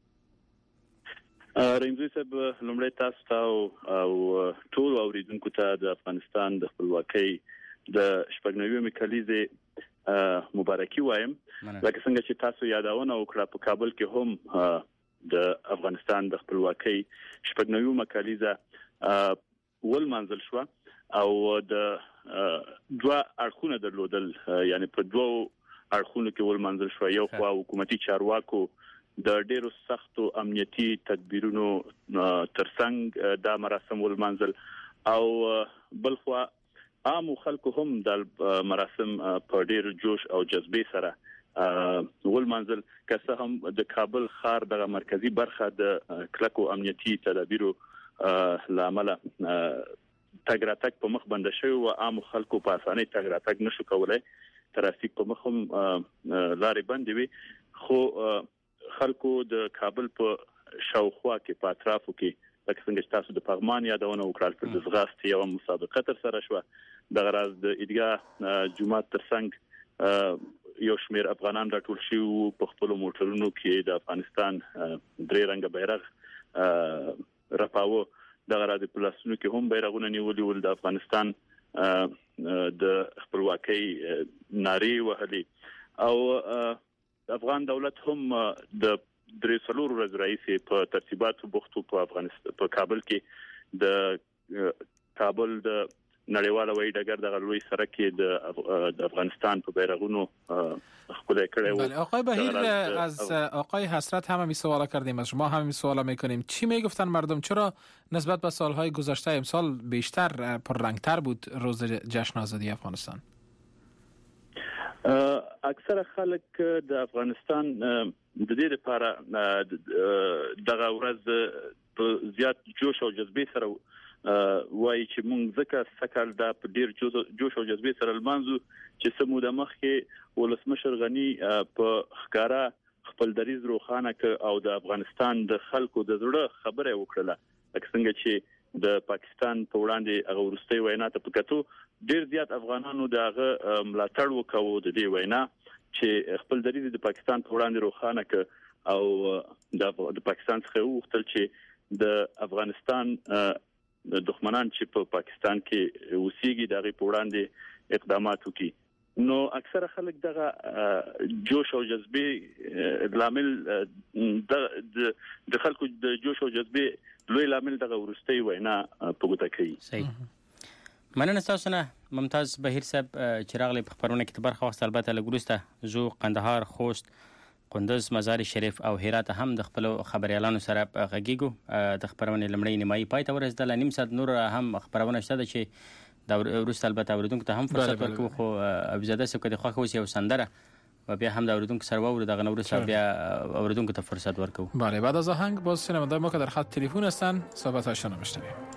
رنځوي صاحب لومړی تاسو ته او ټول اوریدونکو ته د افغانستان د خپلواکۍ د شپږ نوي کلیزې مبارکي وایم. لکه څنګه چې تاسو یادونه وکړه په کابل کې هم د افغانستان د خپلواکۍ شپږ نوي کلیزه ول منزل شو او د دوه اړخونه درلودل، یعنی په دوه اړخونو کې ول منزل شو. یو خو حکومتي چارواکو د ډیرو سختو امنیتي تدبیرونو ترڅنګ د مراسم ول منزل او بل خو عام خلکو هم د مراسم په ډیر جوش او جذبې سره ول منزل که هم د کابل ښار د مرکزی برخه د کلکو امنیتي تدابیرو لامل تګراتک په مخ بند شوی او عام خلکو په اسانۍ تګراتک نشو کولای، ترافیک په مخ هم لارې بندې وي. خو خلکو د کابل په شاوخوا کې په اطرافو کې لکه څنګه تاسو د پغمان یادونه وکړل پر د زغاستې یو مسابقه تر سره شو. د غراز د عیدګاه جمعه ترڅنګ یو شمیر افغانان راټول شي په خپل موټرونو کې د افغانستان درې رنګه بیرغ رپاوه. د غراز په لاسونو کې هم بیرغونه نیولي ول، د افغانستان د خپلواکۍ ناري وهلي او افغان دولت هم د درې څلور ورځې رئیس په ترتیباتو بوختو په افغانستان په کابل کې د کابل د نړیواله وای ډګر د غلوی سره کې د افغانستان په بیرغونو خپل کړه. بله آقای بهیر از آقای حسرت هم همین سوالا کردیم، از شما همین سوالا میکنیم. چی میگفتن مردم؟ چرا نسبت به سالهای گذشته امسال بیشتر پررنگتر بود روز جشن آزادی افغانستان؟ اکثر خلک د افغانستان د دې لپاره دغه ورځ په زیات جوش او جذبه سره وایي چې موږ ځکه سکهال دا په ډیر جوش او جذبه سره لمانځو چې سمو د مخ کې ولسمشر غنی په ښکارا خپل دریز روخانه ک او د افغانستان د خلکو د زړه خبره وکړه لکه څنګه چې د پاکستان په وړاندې هغه ورستي وینا ته پکاتو ډیر زیات افغانانو دغه ملاتړ وکاو د دې وینا چې خپل دریز د پاکستان په وړاندې روخانه ک او د پاکستان څخه وغوښتل چې د افغانستان د دښمنان چې په پاکستان کې اوسېږي دغه په وړاندې اقدامات وکړي. نو اکثره خلک دغه جوش او جذبه لامل د خلکو د جوش او جذبه لوی لامل دغه ورستي وینا په ګوته کوي. صحیح. مننه تاسو نه ممتاز بهیر صاحب چې راغلی په خبرونه کې برخه واخیسته. البته لګروسته زو قندهار، خوست، قندوز، مزار شریف او هرات هم د خپل خبريالانو سره غږیږو. د خبرونه لمړی نیمایي پای ته ورسېدل. نیم ساعت نور هم خبرونه شته چې دا ورسته البته اوریدونکو ته هم فرصت ورکوي. خو ابزاده سو کده خو اوس یو سندره و بیا هم د اوریدونکو سره وورو دغه نورسته بیا اوریدونکو ته فرصت ورکوي. بله بعد از آهنگ باز شنونده ما که در خط تلفن هستن صحبت‌هاشون رو میشنویم.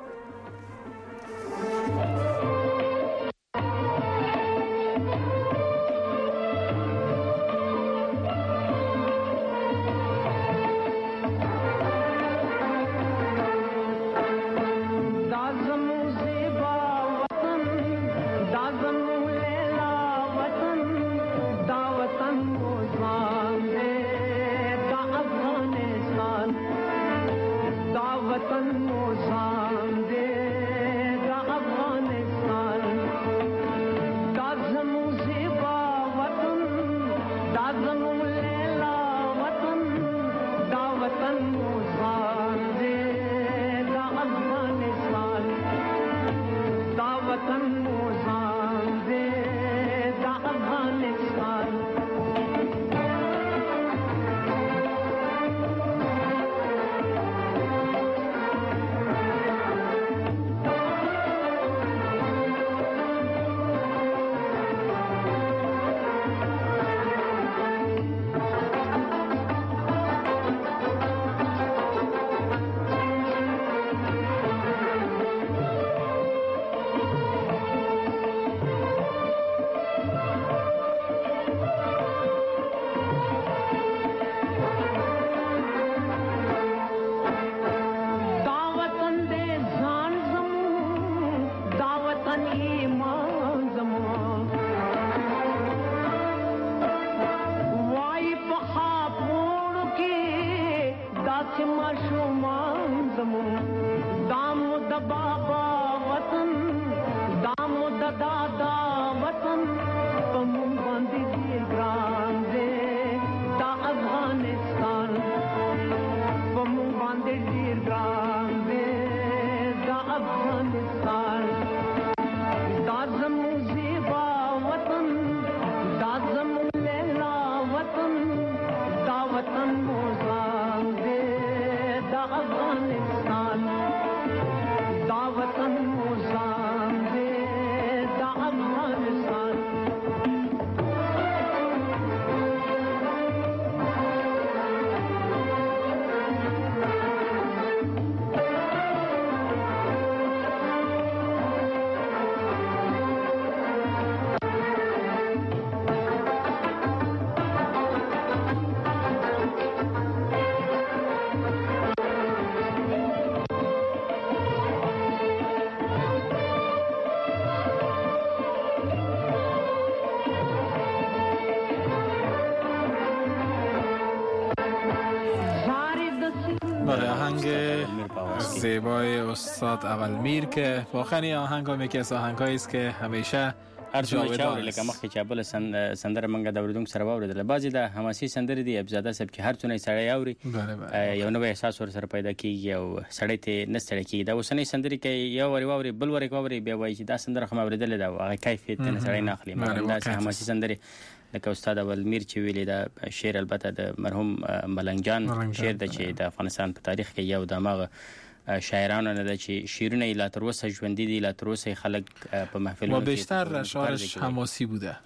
زیبای استاد اولمیر که واقعا آهنگ هم یکی از آهنگایی است که همیشه هر څومره چاوري لکه مخکې چې بل سندره منګه د اوریدونکو سره واوریدل. بعضی د حماسي سندرې دی ابزاده صاحب چې هر څونه سړی اوري یو نوې احساس ور سره پیدا کیږي او سړی ته نستړی کیږي. دا اوسنۍ سندرې کې یو وری واوري بل وری واوري بیا وایي چې دا سندره خو اوریدل دا هغه کیفیت نه سړی نه اخلي. دا حماسي سندرې لکه استاد اولمیر چې ویلي دا شعر البته د مرحوم ملنګ جان شعر د چې د افغانستان په تاریخ کې یو دماغ شاعرانو نه د چې شیرونه لا تر اوسه ژوندۍ دي، لا تر اوسه خلک په محفلونو و بیشتر اشعارش حماسی بوده.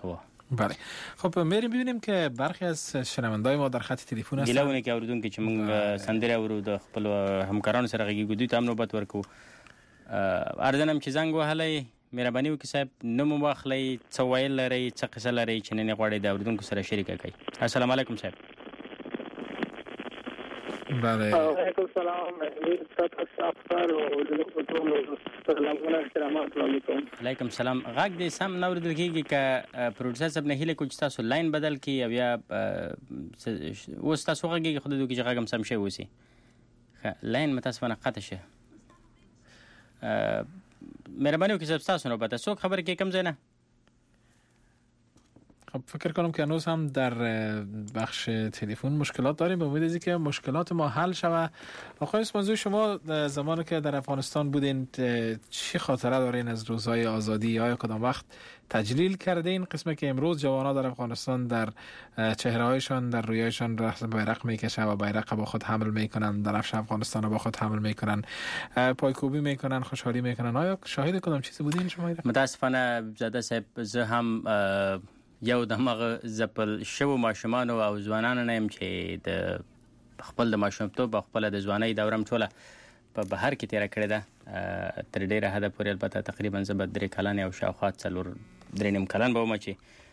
بله. خب میریم ببینیم که برخی از شنوندای ما در خط تلفن هستن. ګیلهونه کې اوریدونکو چې موږ سندره اورو د خپل همکارانو سره غږیږو دوی ته هم نوبت ورکو. ارزنم چې زنګ وهلی مهرباني وکړئ صاحب نوم واخلئ څه ویل لرئ څه قصه لرئ چې نن یې غواړئ د اوریدونکو سره شریکه کړئ. السلام علیکم صاحب. بله. علیکم السلام تاسو افکار او د ټولو سلامونه احترامات علیکم. علیکم السلام. غږ دې سم نه اوریدل کېږي که پروډوسر صاحب نه هیله کوي چې تاسو لاین بدل کړئ او یا اوس تاسو غږیږي خو د دوی چې غږ هم سم شوی اوسي. لاین متاسفانه قطع شه. مهرباني وکړئ صاحب تاسو نوبت څوک خبر کې کم ځای نه؟ خب فکر کنم که هنوز هم در بخش تلفن مشکلات داریم. به امید از اینکه مشکلات ما حل شود. آقای اسمانزوی شما زمانی که در افغانستان بودین چی خاطره دارین از روزهای آزادی؟ آیا کدام وقت تجلیل کردین قسمی که امروز جوانان در افغانستان در چهره‌هایشان در رویایشان بیرق میکشه و بیرق با خود حمل میکنن، درفش افغانستان رو با خود حمل میکنن، پایکوبی میکنن، خوشحالی میکنن؟ آیا شاهد کدام چیزی بودین شما؟ متاسفانه زاده صاحب زه هم یو د مغه زپل شو ماشومان او ځوانان نه يم چې د خپل د ماشومتوب او خپل د ځوانۍ دورم ټوله په بهر کې تیر کړی ده. تر ډیره حد پورې البته تقریبا زه به درې کلن او شاوخوا څلور درې نیم کلن به وم چې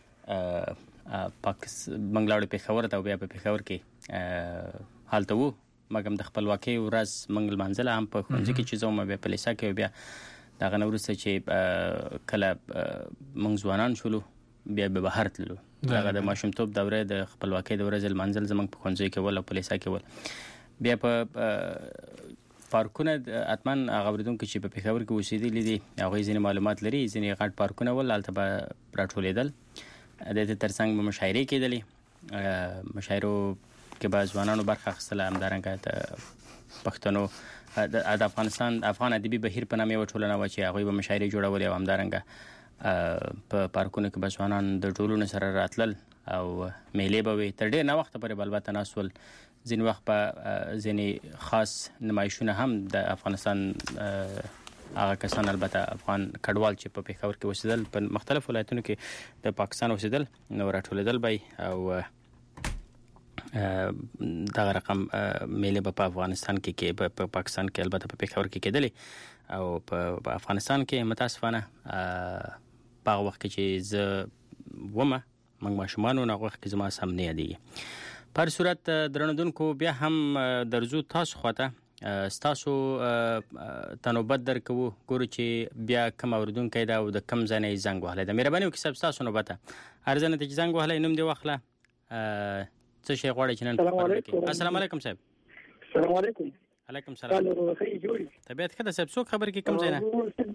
پاکستان بنگلاديش پېښور ته بیا په پېښور کې حالت وو. مګم د خپلواکۍ ورځ منګل منځله هم په ښوونځي کې چې زوم بیا په لیسا کې بیا دغه نو وروسته چې کله موږ ځوانان شولو بیا به بهر تللو. دغه د ماشومتوب دوره د خپلواکۍ د ورځې لمانځل زموږ په ښوونځي کې ول او په لیسا کې ول. بیا په پارکونه اتمن هغه اوریدونکو چې په پېښور کې اوسېدلي دي هغوی ځینې معلومات لري. ځینې غټ پارکونه ول هلته به راټولېدل. د دې تر څنګ به مشاعرې کېدلې. مشاعرو کې به ځوانانو برخه اخیستله. همدارنګه د پښتنو د افغانستان افغان ادبي بهیر په نامه یوه ټولنه وه چې هغوی به مشاعرې جوړولې او همدارنګه په پارکونو کې به ځوانان د ټولنو سره راتلل او میلې به وي. تر ډېر نه وخته پورې به البته ناست ول. ځینې وخت به ځینې خاص نمایشونه هم د افغانستان هغه کسان البته افغان کډوال چې په پېښور کې اوسېدل په مختلف ولایتونو کې د پاکستان اوسېدل نو راټولېدل به او دغه رقم میلې به په افغانستان کې کې په پاکستان کې البته په پېښور کې کېدلې او په افغانستان کې متاسفانه په هغه وخت کې چې زه ومه موږ ماشومان وو نو هغه وخت کې زما سم نه یادېږي. په هر صورت درنودونکو بیا هم درځو تاسو خواته ستاسو ته نوبت درکوو ګورو چې بیا کوم اورېدونکی ده او د کوم ځای نه یې زنګ وهلی ده. مهرباني وکړئ صاحب ستاسو نوبت ده. هر ځای نه ته چې زنګ وهلی نوم دې واخله څه شی غواړئ چې نن خبرې وکړئ. السلام علیکم صاحب. السلام علیکم. علیکم السلام. طبیعت ښه ده صاحب. څوک خبرې کوي کوم ځای نه؟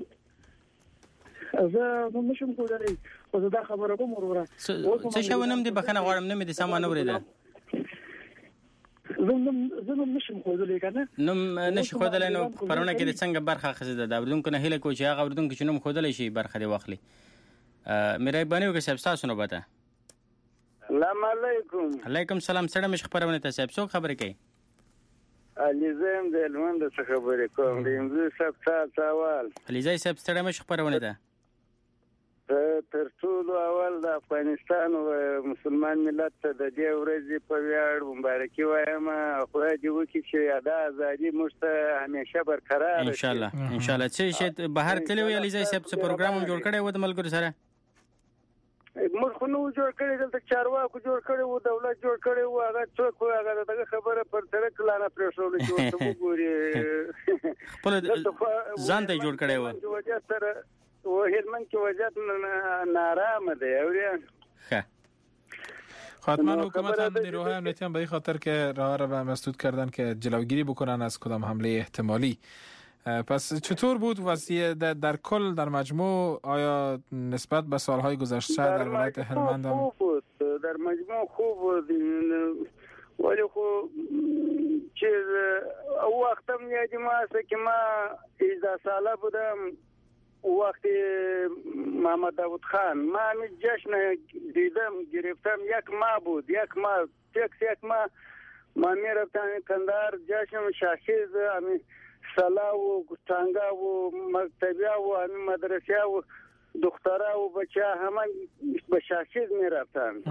زه نشم کولی خو زه دا خبره کوم وروره. څه شی و نوم دې بښنه غواړم نوم مې دې سم ونه اورېده. زه نوم نشم ښودلی که نه نوم نشي ښودلی نو په خپرونه کې دې څنګه برخه اخیستې ده؟ د اورېدونکو نه هیله کوو چې هغه اورېدونکي چې نوم ښودلی شي برخه دې واخلي. مهرباني وکړئ صاحب ستاسو نوبت ده. السلام علیکم. علیکم السلام. ستړی مې خپرونې ته صاحب څوک خبرې کوي؟ علیزی یم د هلمند څخه خبرې کوم. د امروز صاحب څه احوال؟ علیزی صاحب ستړی مې خپرونې ده. تر ټولو اول د افغانستان او مسلمان ملت ته د دې ورځې په ویاړ مبارکي وایم. خدای دې وکړي چې دا ازادي موږ ته همیشه برقرار ان شاء الله ان شاء الله. څه شي بهر تللی وي علیزی صاحب څه پروګرام هم جوړ کړی و د ملګرو سره؟ موږ خو نو جوړ کړی دلته چارواکو جوړ کړی وو دولت جوړ کړی وو هغه څوک وو هغه دغه خبره پر سره کلانه پرېښودل چې ورته وګوري خپل ځان ته جوړ کړی وو. وجه سره و هلمند کې وضعیت نارامه دی. ښه حتما حکومت هم نیروهای امنیتی هم به این خاطر که راه را به مسدود کردن که جلوگیری بکنن از کدام حمله احتمالی. پس چطور بود وضعیت در کل در مجموع؟ آیا نسبت به سالهای گذشته در ولایت هلمند هم خوب بود؟ در مجموع خوب بود ولی خو چې او وختم یادم است که ما هجده ساله بودم وقت محمد داود خان ما می جشن دیدم گرفتم یک ماه بود یک ماه تک یک ماه ما می رفتم کندهار جشن شاخیز امی سلا و تانگا و مکتبیا و امی مدرسه و دخترها و بچه همه به شاشیز می رفتن.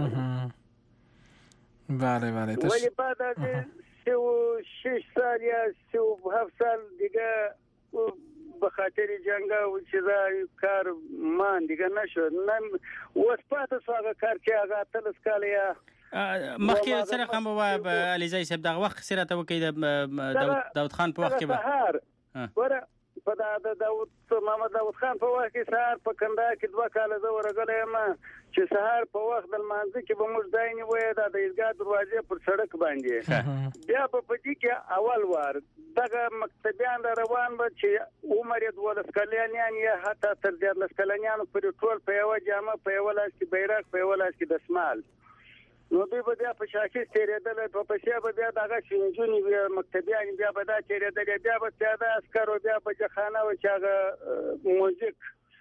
بله بله. ولی بعد از سی و شش سال یا سی و هفت سال دیگه به خاطر جنگ و چیزای کار مان دیگه نشد. نم وسپات سوغه کار کې هغه تلس کال یا مخکې سره خام بابا علیزی صاحب دغه وخت سره ته وکي د داود خان په وخت کې به ور په د داود محمد داود خان په وخت کې سهار په کنده کې دوه کال زه ورغلی یم چې سهار په وخت د مانځ کې به موږ ځای نیوی د عیدګاه دروازې پر سړک باندې بیا په پدې کې اول وار دغه مکتبیان روان به چې عمر یې دولس کلنیان یا حتی تر دیارلس کلنیانو پورې ټول په یوه جامه په یوه لاس کې بیرغ په یوه لاس کې دسمال نو دوی به بیا په شاکیز تېرېدل په پسې به بیا دغه شینجونې مکتبیان بیا به دا تېرېدل بیا به پیاده عسکر او بیا به جخانه و چې هغه موزیک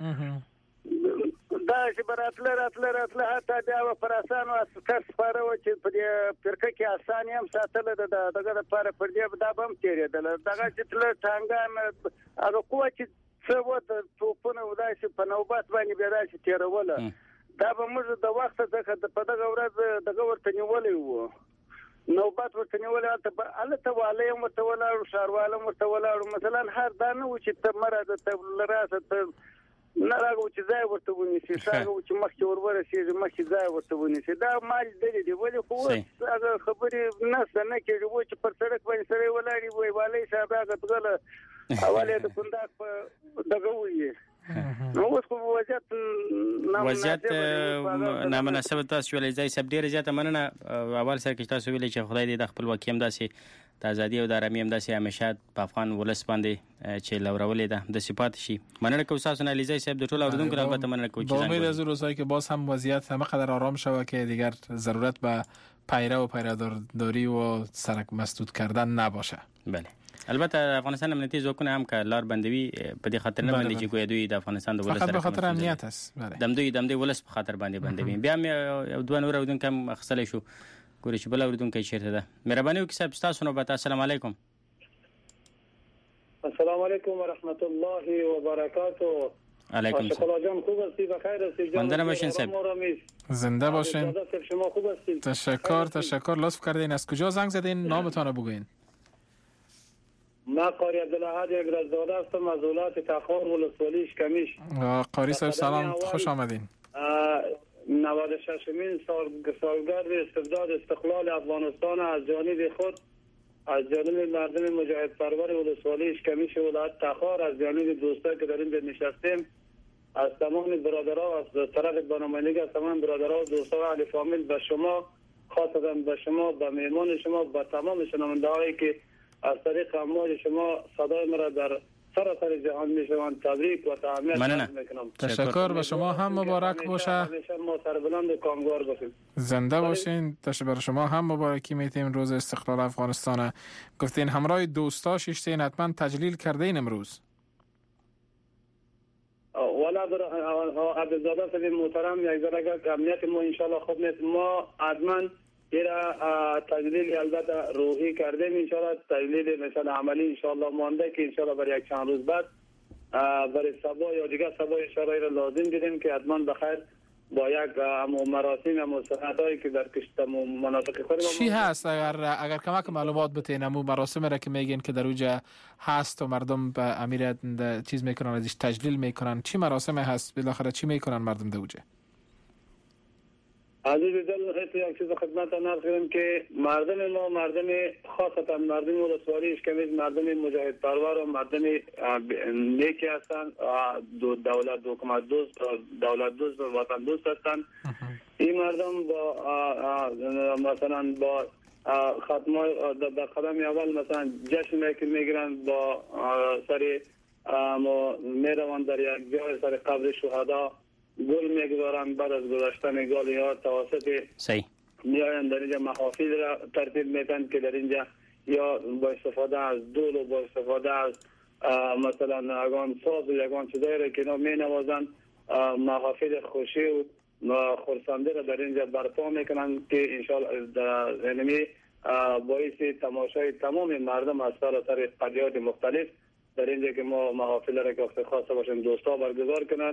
دا چې به راتله راتله راتله حتی بیا به پر اسانو عسکر سپاره و چې په دې فرقه کې اسان هم ساتله د دغه دپاره پر دې دا به هم تېرېدل دغه چې تله ټانګان هغه قوه چې څه وته توپونه و داسې په نوبت باندې بیا داسې تېروله دا به موږ د وخت څخه په دغه ورځ دغه ورته نیولې وو نوبت ورته نیولې ته هلته والی هم ورته ولاړو ښاروال هم ورته ولاړو مثلا هر دا نه و چې ته مه راځه ته له راسه ته نه راغلو چې ځای ورته ونیسي ښاغلو چې مخکې ور ورسېږي مخکې ځای ورته ونیسي دا ما لیدلې دي ولې خو اوس هغه خبرې نسته نه کېږي و چې پر سړک باندې سړی ولاړ وي والي صاحب هغه تغله اول یې د کندهار په دغه وایي نو اوس خو وضعیت وضعیت نامناسبه تاسو ویلې ځای صاحب ډېره زیاته مننه اول سره کې تاسو ویلې چې خدای دې د خپلواکي هم داسې د ازادي او د ارامۍ هم داسې همیشه په افغان ولس باندې چې لورولې ده د صفات شي مننه کوم تاسو نه علیزی صاحب د ټول اوریدونکو البته مننه کوم چې امید از روزایی که باز هم وضعیت هم قدر آرام شود که دیگر ضرورت به پیرو و پیراداری و سرک مسدود کردن نباشه. بله البته افغانستان امنیتی ځواکونه هم که لار بندوي په دې خاطر نه باندې چې ګویا دوی د افغانستان د ولس فقط به خاطر امنیت است. بله دم دوی دم دوی ولس په خاطر باندې بندوي بیا مې دوه نور اوریدونکو هم اخیستلی شو ګورې چې بل اوریدونکی چیرته ده مهرباني وکړئ صاحب ستاسو نوبت السلام علیکم. السلام علیکم و رحمت الله و برکاته. علیکم السلام جان خوب هستی بخیر هستی جان مندرم باشین صاحب زنده باشین شما خوب هستید تشکر تشکر لطف کردین از کجا زنگ زدین نامتون رو بگوین. ما قاری عبدالعهد یگرزاده هستم از ولایت تخار ولسوالی اشکمیش. قاری صاحب سلام خوش آمدین. نود و ششمین سال سالگرد استبداد استقلال افغانستان از جانب خود از جانب مردم مجاهد پرور ولسوالی اشکمیش ولایت تخار از جانب دوستان که در این نشستیم از تمام برادرها و از طرف بانامندگی از تمام برادرها و دوستان و اهل فامیل به شما خاصتا به شما به مهمان شما به تمام شنونده‌هایی که از طریق امواج شما صدای مرا در سراسر جهان میشوند تبریک و تهنیت میکنم. تشکر به شما هم مبارک باشه. همیشه ما سربلند و کامگار باشیم. زنده باشین. تشکر شما هم مبارکی میتیم روز استقلال افغانستان. گفتین همراه دوستا شیشتین حتما تجلیل کردین امروز. والا در عبدالزاده صاحب محترم یک ذره امنیت ما ان شاء الله خوب نیست ما حتما ایرا تجلیل البته روحی کردیم ان شاء الله تجلیل مثلا عملی ان شاء الله مانده که ان شاء الله برای یک چند روز بعد برای سبا یا دیگه سبا اشاره را لازم دیدیم که حتما بخیر با یک مراسم و سنتایی که در کشت مناطق خود چی هست اگر اگر کمک معلومات بتین امو مراسم را که میگین که در اوجا هست و مردم به امیر چیز میکنن ازش تجلیل میکنن چی مراسم هست بالاخره چی میکنن مردم در اوجا؟ عزیز دل هست یک چیز خدمت نرس کنم که مردم ما مردم خاصتا مردم ولسوالی اشکمیش مردم مجاهد پرور و مردم نیکی هستند دو دولت حکومت دوست دولت دوست و وطن دوست هستند این مردم با مثلا با ختمای در قدم اول مثلا جشن که میگیرند با سری میروند در یک جای سر قبر شهدا گل میگذارند بعد از گذاشتن گل یا توسط صحیح میاین در اینجا محافل را ترتیب میکنند که در اینجا یا با استفاده از دول و با استفاده از مثلا اگان ساز و یگان چیزایی را که اینا می نوازند محافل خوشی و خرسنده را در اینجا برپا میکنند که انشاءالله یعنی باعث تماشای تمام مردم از سراسر قریات مختلف در اینجا که ما محافل را که خاصه باشیم دوستا برگزار کنند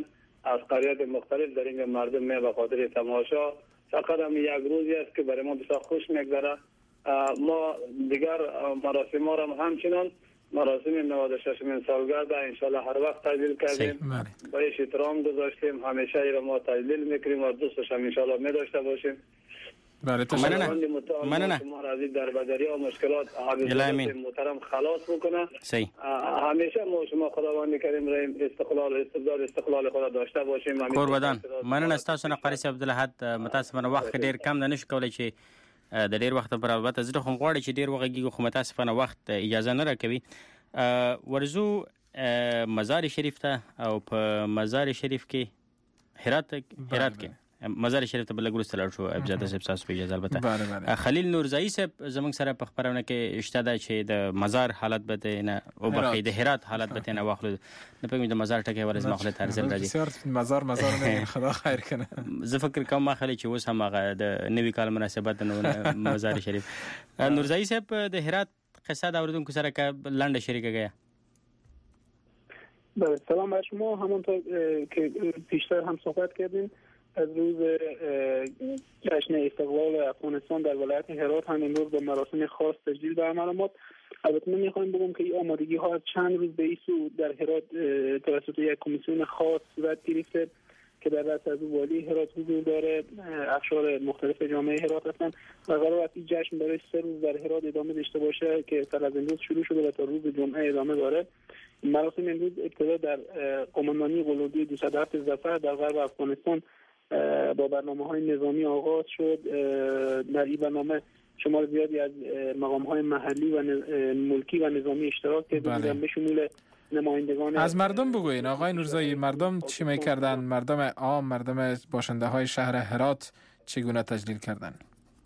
عسکریت مختلف در این مردم می به خاطر تماشا. فقط هم یک روزی است که برای ما بسیار خوش میگذره. ما دیگر مراسم ها را همچنان مراسم نود و ششمین سالگرد انشالله هر وقت تجلیل کردیم، بهش احترام گذاشتیم، همیشه ای را ما تجلیل میکنیم و دوستش هم انشالله می داشته باشیم. بله تشکر. مننه. شما را از در بدری و مشکلات حضرت محترم خلاص بکنه. صحیح. همیشه ما شما خداوند کریم رحیم استقلال استقلال استقلال خدا داشته باشیم. قربان. مننه تاسو نه قاری صاحب عبدالحد متاسفانه وخت ډیر کم نه نشو کولای چې د ډیر وخت پر البته زه خو غواړم چې ډیر وغږیږو خو متاسفانه وخت اجازه نه راکوي. ورزو مزار شریف ته او په مزار شریف کې هرات هرات کې مزار شریف ته بل ګورستل شو ابزاده صاحب تاسو په اجازه البته خلیل نورزئی صاحب زمونږ سره په خبرونه کې اشته ده چې د مزار حالت به نه او بقې د هرات حالت به نه واخلو نه پېږم د مزار ټکی ورز مخله ترزل راځي بسیار مزار مزار نه خدا خیر کنه. زه فکر کوم ما خلی چې اوس هم هغه د نوی کال مناسبت نه مزار شریف. نورزئی صاحب د هرات قصه د اوریدونکو سره که لنډه شریکه گیا. بله سلام بر شما. همونطور که پیشتر هم صحبت کردیم از روز جشن استقلال افغانستان در ولایت هرات هم امروز به مراسم خاص تجلیل به عمل آمد. البته من میخوایم بگم که این آمادگی ها از چند روز به این سو در هرات توسط یک کمیسیون خاص صورت گرفته که در رأس از والی هرات حضور داره، اقشار مختلف جامعه هرات هستند و قرار است این جشن برای سه روز در هرات ادامه داشته باشه که سر از امروز شروع شده و تا روز جمعه ادامه داره. مراسم امروز ابتدا در قماندانی قلودی دویست و هفت ظفر در غرب افغانستان با برنامه‌های نظامی آغاز شد. در این برنامه شمار زیادی از مقام‌های محلی و ملکی و نظامی اشتراک کردند به شمول نمایندگان از مردم بگوین آقای نورزئی، مردم چی می‌کردن؟ مردم عام، مردم باشنده‌های شهر هرات چگونه تجلیل کردند؟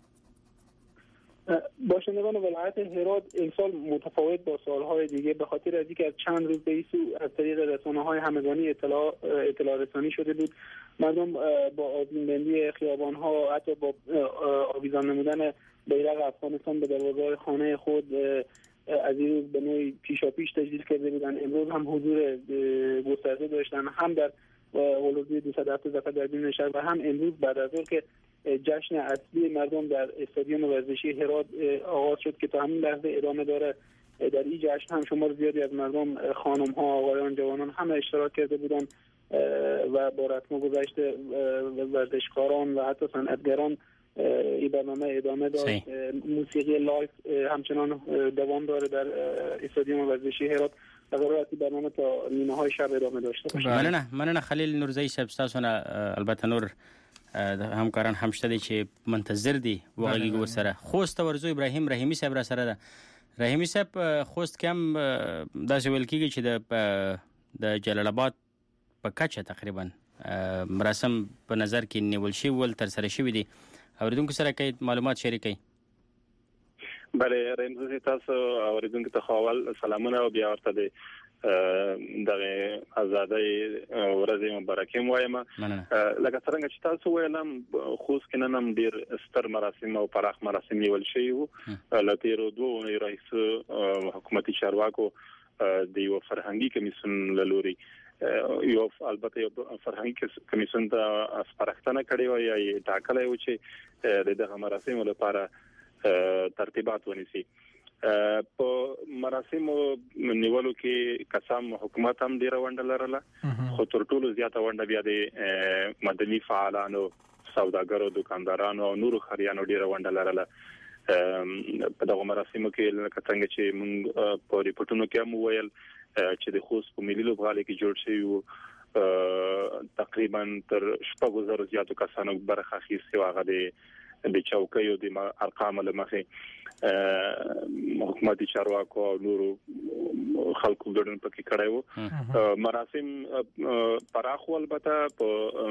باشندگان ولایت هرات امسال متفاوت با سالهای دیگه به خاطر از اینکه از چند روز به این سو از طریق رسانه‌های همگانی اطلاع اطلاع رسانی شده بود، مردم با آذین‌بندی خیابان‌ها حتی با آویزان نمودن بیرق افغانستان به دروازه‌های خانه خود از این روز به نوعی پیشاپیش تجلیل کرده بودن. امروز هم حضور گسترده داشتن، هم در قلودی دویست و هفت ظفر در بیرون شهر و هم امروز بعد از ظهر که جشن اصلی مردم در استادیوم ورزشی هرات آغاز شد که تا همین لحظه ادامه داره. در این جشن هم شمار زیادی از مردم، خانم ها، آقایان، جوانان همه اشتراک کرده بودن و با رسم و گذشت ورزشکاران و حتی صنعتگران این برنامه ادامه داشت. موسیقی لایف همچنان دوام داره در استادیوم ورزشی هرات و قرار است برنامه تا نیمه های شب ادامه داشته باشه. مننه مننه خلیل نورزئی صاحب تاسو نه البته نور همکاران هم شته چې منتظر دي وغږیږي ورسره. خوست ورزو ابراهیم رحیمی صاحب را سره ده. رحیمی صاحب خوست کم داسې ویل کېږي چې د د جلال آباد په کچه تقریبا مراسم په نظر کې نیول شوي ول ترسره شوي دي. اوریدونکو سره کې معلومات شریکئ. بله رحیم تاسو اوریدونکو ته اول سلامونه او بیا ورته د دغه آزادۍ ورځې مبارکي وایم. لکه څنګه چې تاسو ویلم خوست کې نن ډیر ستر مراسم او پراخ مراسم نیول شوي وو. لته دوه اونۍ رئیس حکومتي چارواکو د یو فرهنګي کمیسیون لوري یو البته یو فرهنګي کمیسیون ته سپارښتنه کړې و یا ټاکلې و چې دغه مراسم لپاره ترتیبات ونیسي. په مراسمو نیولو کې قسم حکومت هم ډیره ونډه لرله، خو تر ټولو زیاته ونډه بیا د مدني فعالانو، سوداګرو، دکاندارانو او نورو خریانو ډیره ونډه لرله. په دغه مراسمو کې لکه څنګه چې موږ په ریپورتونو کې هم ویل چې د خوست په ملي لوبغالي کې جوړ شوی وو تقریبا تر شپږ زره زیاتو کسانو برخه اخیستې وه. هغه د د چوکیو د ارقام له مخې حکومتي چارواکو او نورو خلکو ګډون پکې کړی وو. مراسم پراخ البته په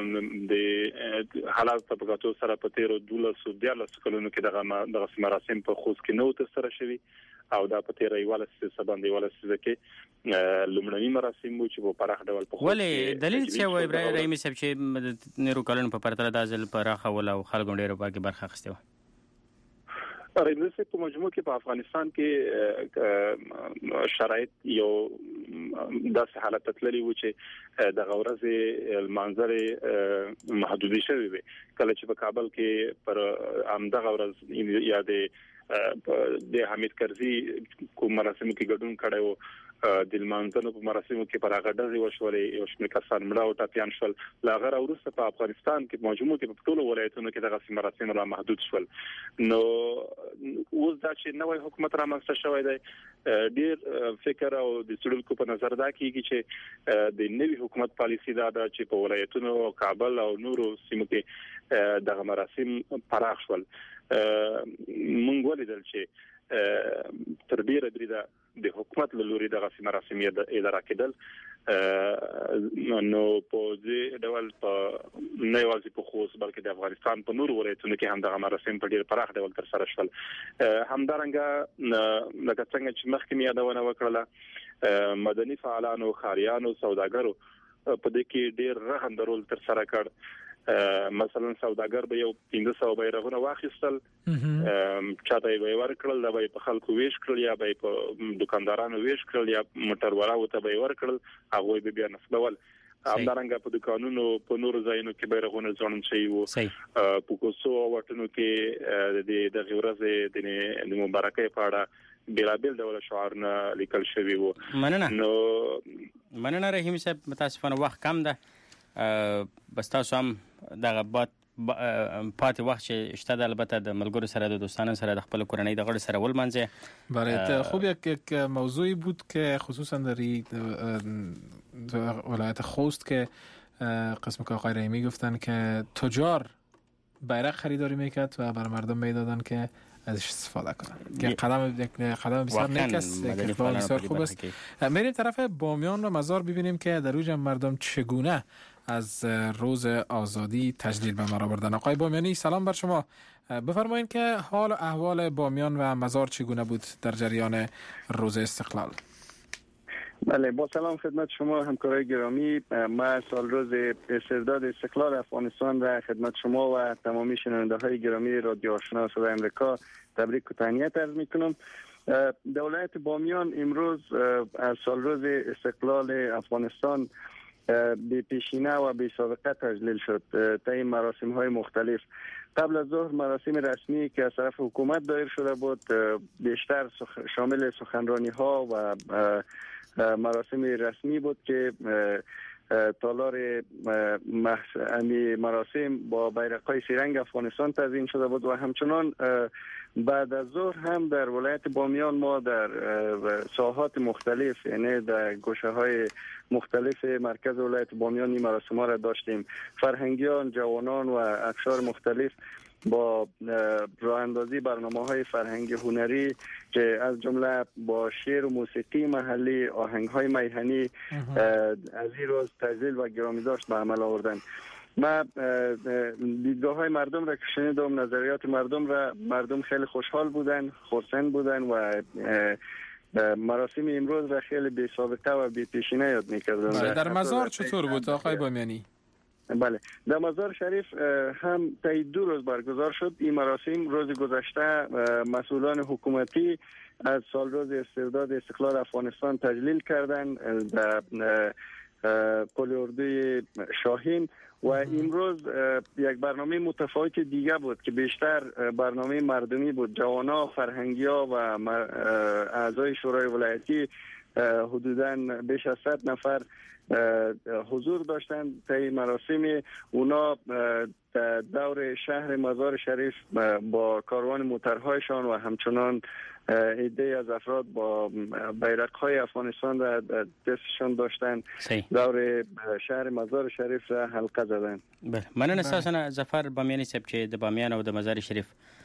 د حالات په کتو سره په تیرو دولسو دیارلسو کلونو کې دغه دغه مراسم په خوست کې نو ترسره شوي او دا په تیرې ولس سباندې ولس کې لومړني مراسم مو چې په پراخ ډول په ولې دلیل څه و ابراهیم صاحب چې نیرو کلن په پرتله د ځل پراخه ول او خلکو ډیره پاکي برخه اخیسته و؟ رئیس په مجموع کې په افغانستان کې شرایط یو داسې حالت تللی و چې د غورزې منظر محدودي شوی وي کله چې په کابل کې پر امده غورز یا د حمید کرزي کوم مراسم کې ګډون کړو د منځنو په مراسمو کې پر هغه ډزې وشولې یو شمېر کسان مړه او ټپيان شول لاغه وروسته په افغانستان کې مجموع کې په ټولو ولایتونو کې دغه مراسم را محدود شول نو اوس دا چې نوې حکومت را مخته شوی دی ډیر فکر او د څړلکو په نظر دا کیږي چې د نوې حکومت پالیسی دا ده چې په ولایتونو کابل او نورو سیمو کې دغه مراسم پراخ شول مونږ ولیدل چې تر ډیره بریده د حکومت له لوري دغه مراسم اداره کېدل نو په دې ډول په نه یوازې په خوست بلکې د افغانستان په نورو ولایتونو کې هم دغه مراسم په ډیر پراخ ډول تر سره شول همدارنګه لکه څنګه چې مخکې یادونه وکړه مدني فعالانو خاریانو سوداګرو په دې کې ډیر رغند رول تر سره کړ مثلا سوداګر به یو پنځه سوه بیرغونه واخیستل چاته یې ورکړل دا به په خلکو ویش کړل یا به په دکاندارانو ویش کړل یا موټر وراو ته به ورکړل هغه به بیا نسبول همدارنګه په دکانونو په نورو ځایونو کې بیرغونه ځوړن شي وو په کوڅو وټونو کې د د غورزې د مبارکۍ په اړه بیلابل ډول شعارونه لیکل شوی وو مننه نو مننه رحیم صاحب متاسفانه وخت کم ده بس تاسو هم دغه بات پاتې وخت چې شته د البته د ملګرو سره د دوستانو سره د خپل کورنۍ د غړو سره ولمنځه برای خوب یک موضوعی بود که خصوصا در ولایت خوست که قسم که آقای رحیمی گفتن که تجار بیرق خریداری میکرد و بر مردم میدادن که ازش استفاده کنن که قدم یک قدم بسیار نیک است یک اقدام بسیار خوب است. میریم طرف بامیان و مزار ببینیم که در اوج مردم چگونه از روز آزادی تجلیل به مرا بردن. آقای بامیانی سلام بر شما، بفرمایید که حال و احوال بامیان و مزار چگونه بود در جریان روز استقلال؟ بله با سلام خدمت شما همکارای گرامی. ما سال روز استرداد استقلال افغانستان را خدمت شما و تمامی شنونده های گرامی رادیو آشنا صدای امریکا تبریک و تهنیت عرض میکنم. دولت بامیان امروز از سال روز استقلال افغانستان به پیشینه و به سابقه تجلیل شد طی مراسم های مختلف. قبل از ظهر مراسم رسمی که از طرف حکومت دایر شده بود بیشتر شامل سخنرانی ها و مراسم رسمی بود که تالار مراسم با بیرق‌های سه رنگ افغانستان تزیین شده بود و همچنان بعد از ظهر هم در ولایت بامیان ما در ساحات مختلف یعنی در گوشه‌های مختلف مرکز ولایت بامیان این مراسم ها را داشتیم. فرهنگیان، جوانان و اقشار مختلف با راه اندازی برنامه‌های فرهنگی هنری که از جمله با شعر و موسیقی محلی، آهنگ‌های میهنی از این روز تجلیل و گرامی داشت به عمل آوردن. ما دیدگاه‌های مردم را که شنیدم، نظریات مردم را، مردم خیلی خوشحال بودن، خرسند بودن و مراسم امروز را خیلی بی سابقه و بی پیشینه یاد می‌کردن. در مزار چطور بود آقای بامیانی؟ بله، در مزار شریف هم طی دو روز برگزار شد. این مراسم روز گذشته مسئولان حکومتی از سال روز استرداد استقلال افغانستان تجلیل کردند در قلی اردوی شاهین و امروز یک برنامه متفاوت دیگه بود که بیشتر برنامه مردمی بود. جوانا، فرهنگی‌ها و اعضای شورای ولایتی حدوداً بیش از صد نفر حضور داشتند طی مراسم. اونا دور شهر مزار شریف با کاروان موترهایشان و همچنان عده‌ای از افراد با بیرق‌های افغانستان را دستشان داشتند دور شهر مزار شریف را حلقه زدند. بله، مننه اساسا ظفر بامیانی صاحب چې د بامیان او د مزار شریف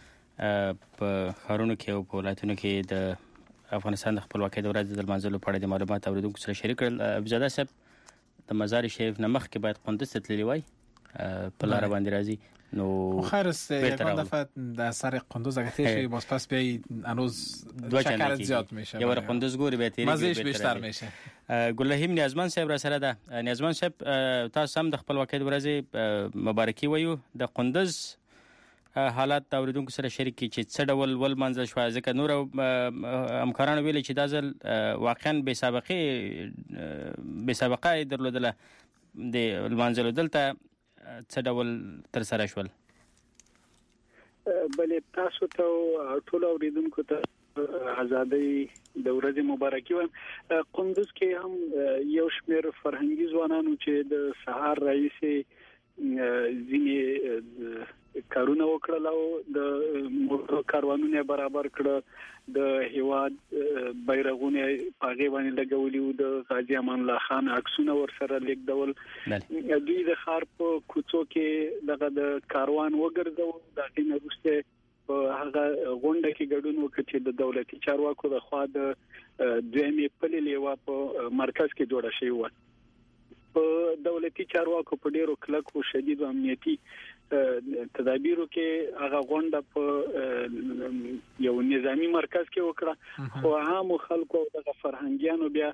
په ښارونو کې او په ولایتونو کې د افغانستان د خپلواکۍ د ورځې د لمانځلو په اړه د معلومات اوریدونکو سره شریک کړل. ابزاده صاحب د مزار شریف نه مخکې باید قندوز ته تللی وای په لاره باندې راځي نو خیر است یکان دفعه در سر قندوز اگه تیشی باز پس بیایی هنوز شکرت زیاد میشه یه بار قندوز گوری بهتری مزیش بیشتر میشه. ګلرحیم نیازمن صاحب را سره ده. نیازمن صاحب تاسو هم د خپلواکۍ د ورځې مبارکي وایو. د قندوز حالات د اوریدونکو سره شریک کړي چې څه ډول ولمانځل شوه، ځکه نور همکارانو ویلي چې دا ځل واقعا بې سابقې بې سابقه یې درلودله د لمانځلو، دلته څه ډول ترسره شول؟ بلې تاسو ته ټول اوریدونکو ته ازادۍ د ورځې مبارکي وایم. قندوز کې هم یو شمېر فرهنګي ځوانانو چې د سهار راهیسې ځینې کارونه وکړل او د موټر کاروانونه برابر کړه، د هیواد بیرغونه پاغي باندې لګولي او د غازی امان الله خان عکسونه ورسره لیکدول. دوی د خار په کوڅو کې دغه د کاروان وګرځول، د دې وروسته په هغه غونډه کې ګډون وکړ چې د دولتي چارواکو د خوا د دویمې پلې لیوا په مرکز کې جوړه شوې و. په دولتي چارواکو په ډیرو کلک او شدید امنیتي تدابیرو کې هغه غونډه په یو نظامی مرکز کې وکړه، خو عام خلکو د فرهنګیانو بیا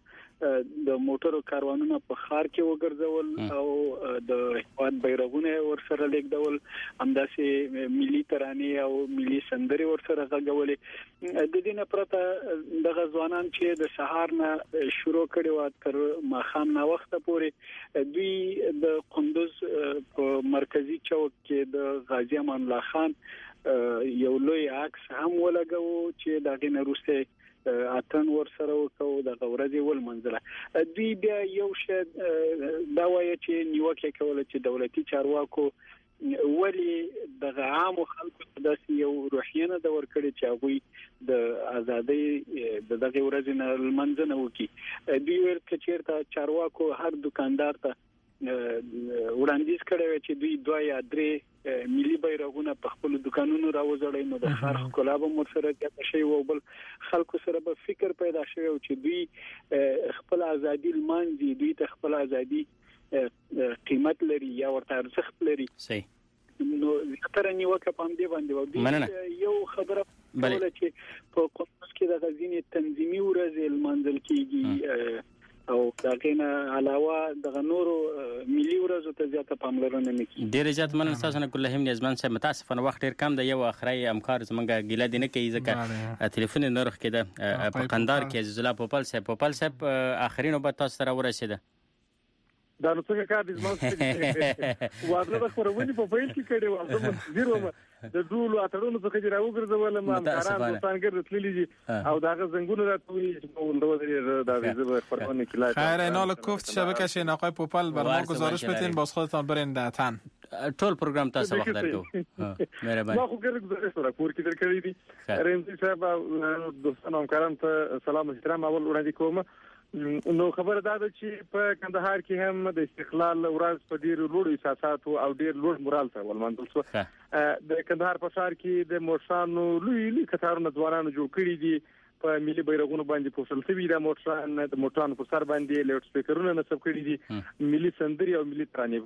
د موټرو کاروانونو په خار کې وګرځول او د هیواد بیرغونه ورسره لیکدول، همداسې ملي ترانې او ملي سندرې ورسره غږولې. د دې نه پرته دغه ځوانان چې د سهار نه شروع کړي و تر ماښام نه وخت پورې دوی د قندوز په مرکزی چوک کې د غازی امان الله خان یو لوی عکس هم ولګو چې دغه نه وروسته اتن ورسره وکاو د غورځي ول منځله. دوی بیا یو شه دا وایي چې نیوکه کوله چې دولتي چارواکو ولی د عام خلکو د یو روحیه د ورکړي چې هغه د ازادۍ د دغه ورځې نه منځنه وکي. دوی ور کچیرته چارواکو هر دکاندار ته وړاندیز کړی چې دوی دوه یا درې ملي بیرغونه په خپل دکانونو راوځړي، نو د خار کلاب مرسره د شی او بل خلکو سره به فکر پیدا شوی او چې دوی خپل ازادي لمانځي، دوی ته خپل ازادي قیمت لري یا ورته ارزښت لري. صحیح. نو تر نیوکه پام دی باندې یو خبره کوله چې په قندوز کې د غزینې تنظیمي ورځ لمانځل کیږي او دغه نه علاوه د نورو ملي ورځو ته زیاته پاملرنه نه کیږي. ډیر زیات مننه تاسو نه کله هم نظم صاحب، متاسفانه وخت ډیر کم دی، یو اخري همکار زمونږه ګیله دي نه کوي ځکه ټلیفون نورخ کېده په قندار کې عزیز الله پوپل صاحب. پوپل صاحب اخري نوبت تاسو سره ورسېده. دا نو څنګه کار دي زموږ واده د خورونی په فایل کې کړي و، زه زیرو د ډول اتړونو څخه چې راوګرځول ما کاران دوستان ګرځ تللی دي او داغه زنګونه راټولي چې په ولدو دا ویزه خبرونه کلا. خیر اینال کوفت شبکه شین آقای پوپل بر ما گزارش بدین، باز خودتان برین در تن ټول پروګرام تاسو وخت درکو. مهرباني. ما خو ګرځ گزارش سره پور کې درکړی دي. رمزي صاحب دوستانو همکارانو ته سلام او احترام اول وړاندې کوم. نو خبره دا ده چې په کندهار کې هم د استقلال ورځ په ډیر لوړ احساساتو او ډیر لوړ مورال سره ولمانځل شو. د کندهار په ښار کې د موټرانو لوی لوی کتارونه ځوانانو جوړ کړي دي، په ملي بیرغونو باندې پوښل شوی د موټرانو د موټرانو په سر باندې لاوډ سپیکرونه نصب کړي دي، ملي سندري او ملي ترانې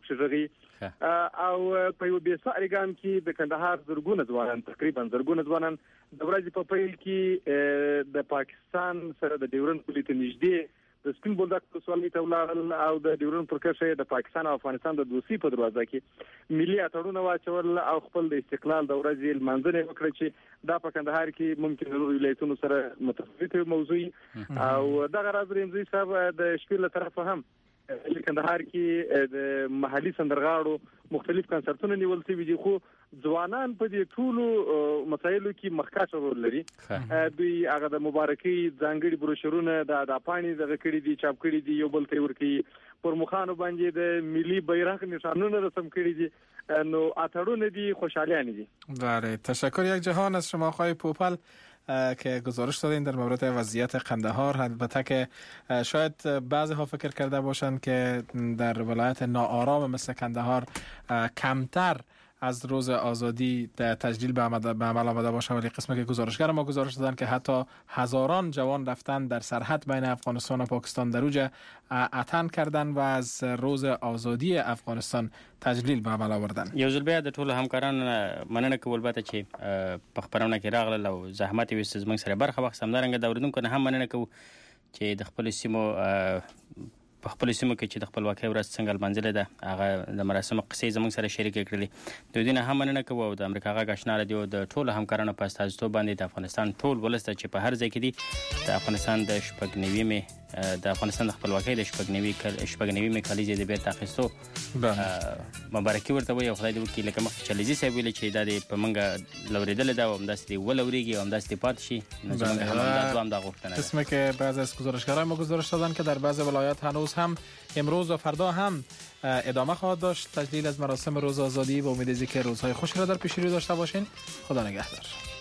وکړي او په یو بې ساري ګام کې د کندهار زرګونه ځوانان تقریبا زرګونه ځوانان د ورځې په پیل کې د پاکستان سره د ډیورنډ پولې ته نږدې د سپین بولدک ولسوالۍ ته ولاړل او د ډیورنډ پر کرښه د پاکستان او افغانستان د دوستۍ په دروازه کې ملي اتړونه واچول او خپل د استقلال د ورځې لمانځنه وکړه چې دا په کندهار کې ممکن نور ولایتونو سره متفاوته موضوع او دغه راز رمزي صاحب د شپې له طرفه هم کندهار کې د محلي سندرغاړو مختلف کنسرتونه نیول شوي دي، خو ځوانان په دې ټولو مسایلو کې مخکښ رول لري. دوی هغه د مبارکي ځانګړي بروشورونه د داپانی دغه کړي دي، چاپ کړي دي، یو بل ته ورکړي، پر مخانو باندې د ملي بیرغ نشانونه رسم کړي دي. نو اتړونه دي، خوشحالیان دي. بله، تشکر یک جهان از شما آقای پوپل که گزارش دادین در مورد وضعیت قندهار. البته که شاید بعضی ها فکر کرده باشند که در ولایت ناآرام مثل قندهار کمتر از روز آزادی تجلیل به عمل آمده باشه، ولی قسمی که گزارشگر ما گزارش دادن که حتی هزاران جوان رفتن در سرحد بین افغانستان و پاکستان در اوج اتن کردن و از روز آزادی افغانستان تجلیل به عمل آوردن. یو ځل بیا د ټولو همکاران مننه کول البته چې په خبرونه کې راغله او زحمت یې وست زموږ سره برخه واخیسته. همدارنګه د اوریدونکو نه هم مننه کوو چې د خپل سیمو په خپل سیمو کې چې د خپلواکۍ ورځ څنګه لمانځلې ده هغه د مراسمو قصې زموږ سره شریک کړلې. د دوی نه هم مننه کوو او د امریکا غږ آشنا رادیو د ټولو همکارانو په استازیتوب باندې د افغانستان ټول ولس ته چې په هر ځای کې دي د افغانستان د شپږ نوېمې د افغانستان د خپلواکۍ د شپږ نوې شپږ نوېمې کلیزې د بیرته اخیستو مبارکي ورته وایي او خدای دې وکړي لکه مخکې چلیزي صاحب ویلي چې دا دې په موږ لورېدلې ده او همداسې دې ولورېږي او همداسې دې پاتې شي. نو زموږ هم همدا دوام دا غوښتنه ده. اسمه که بعضی از گزارشگران ما گزارش دادن که در بعضی ولایات هنوز هم امروز و فردا هم ادامه خواهد داشت تجلیل از مراسم روز آزادی. با امید که روزهای خوشی را در پیش رو داشته باشین. خدا نگهدار.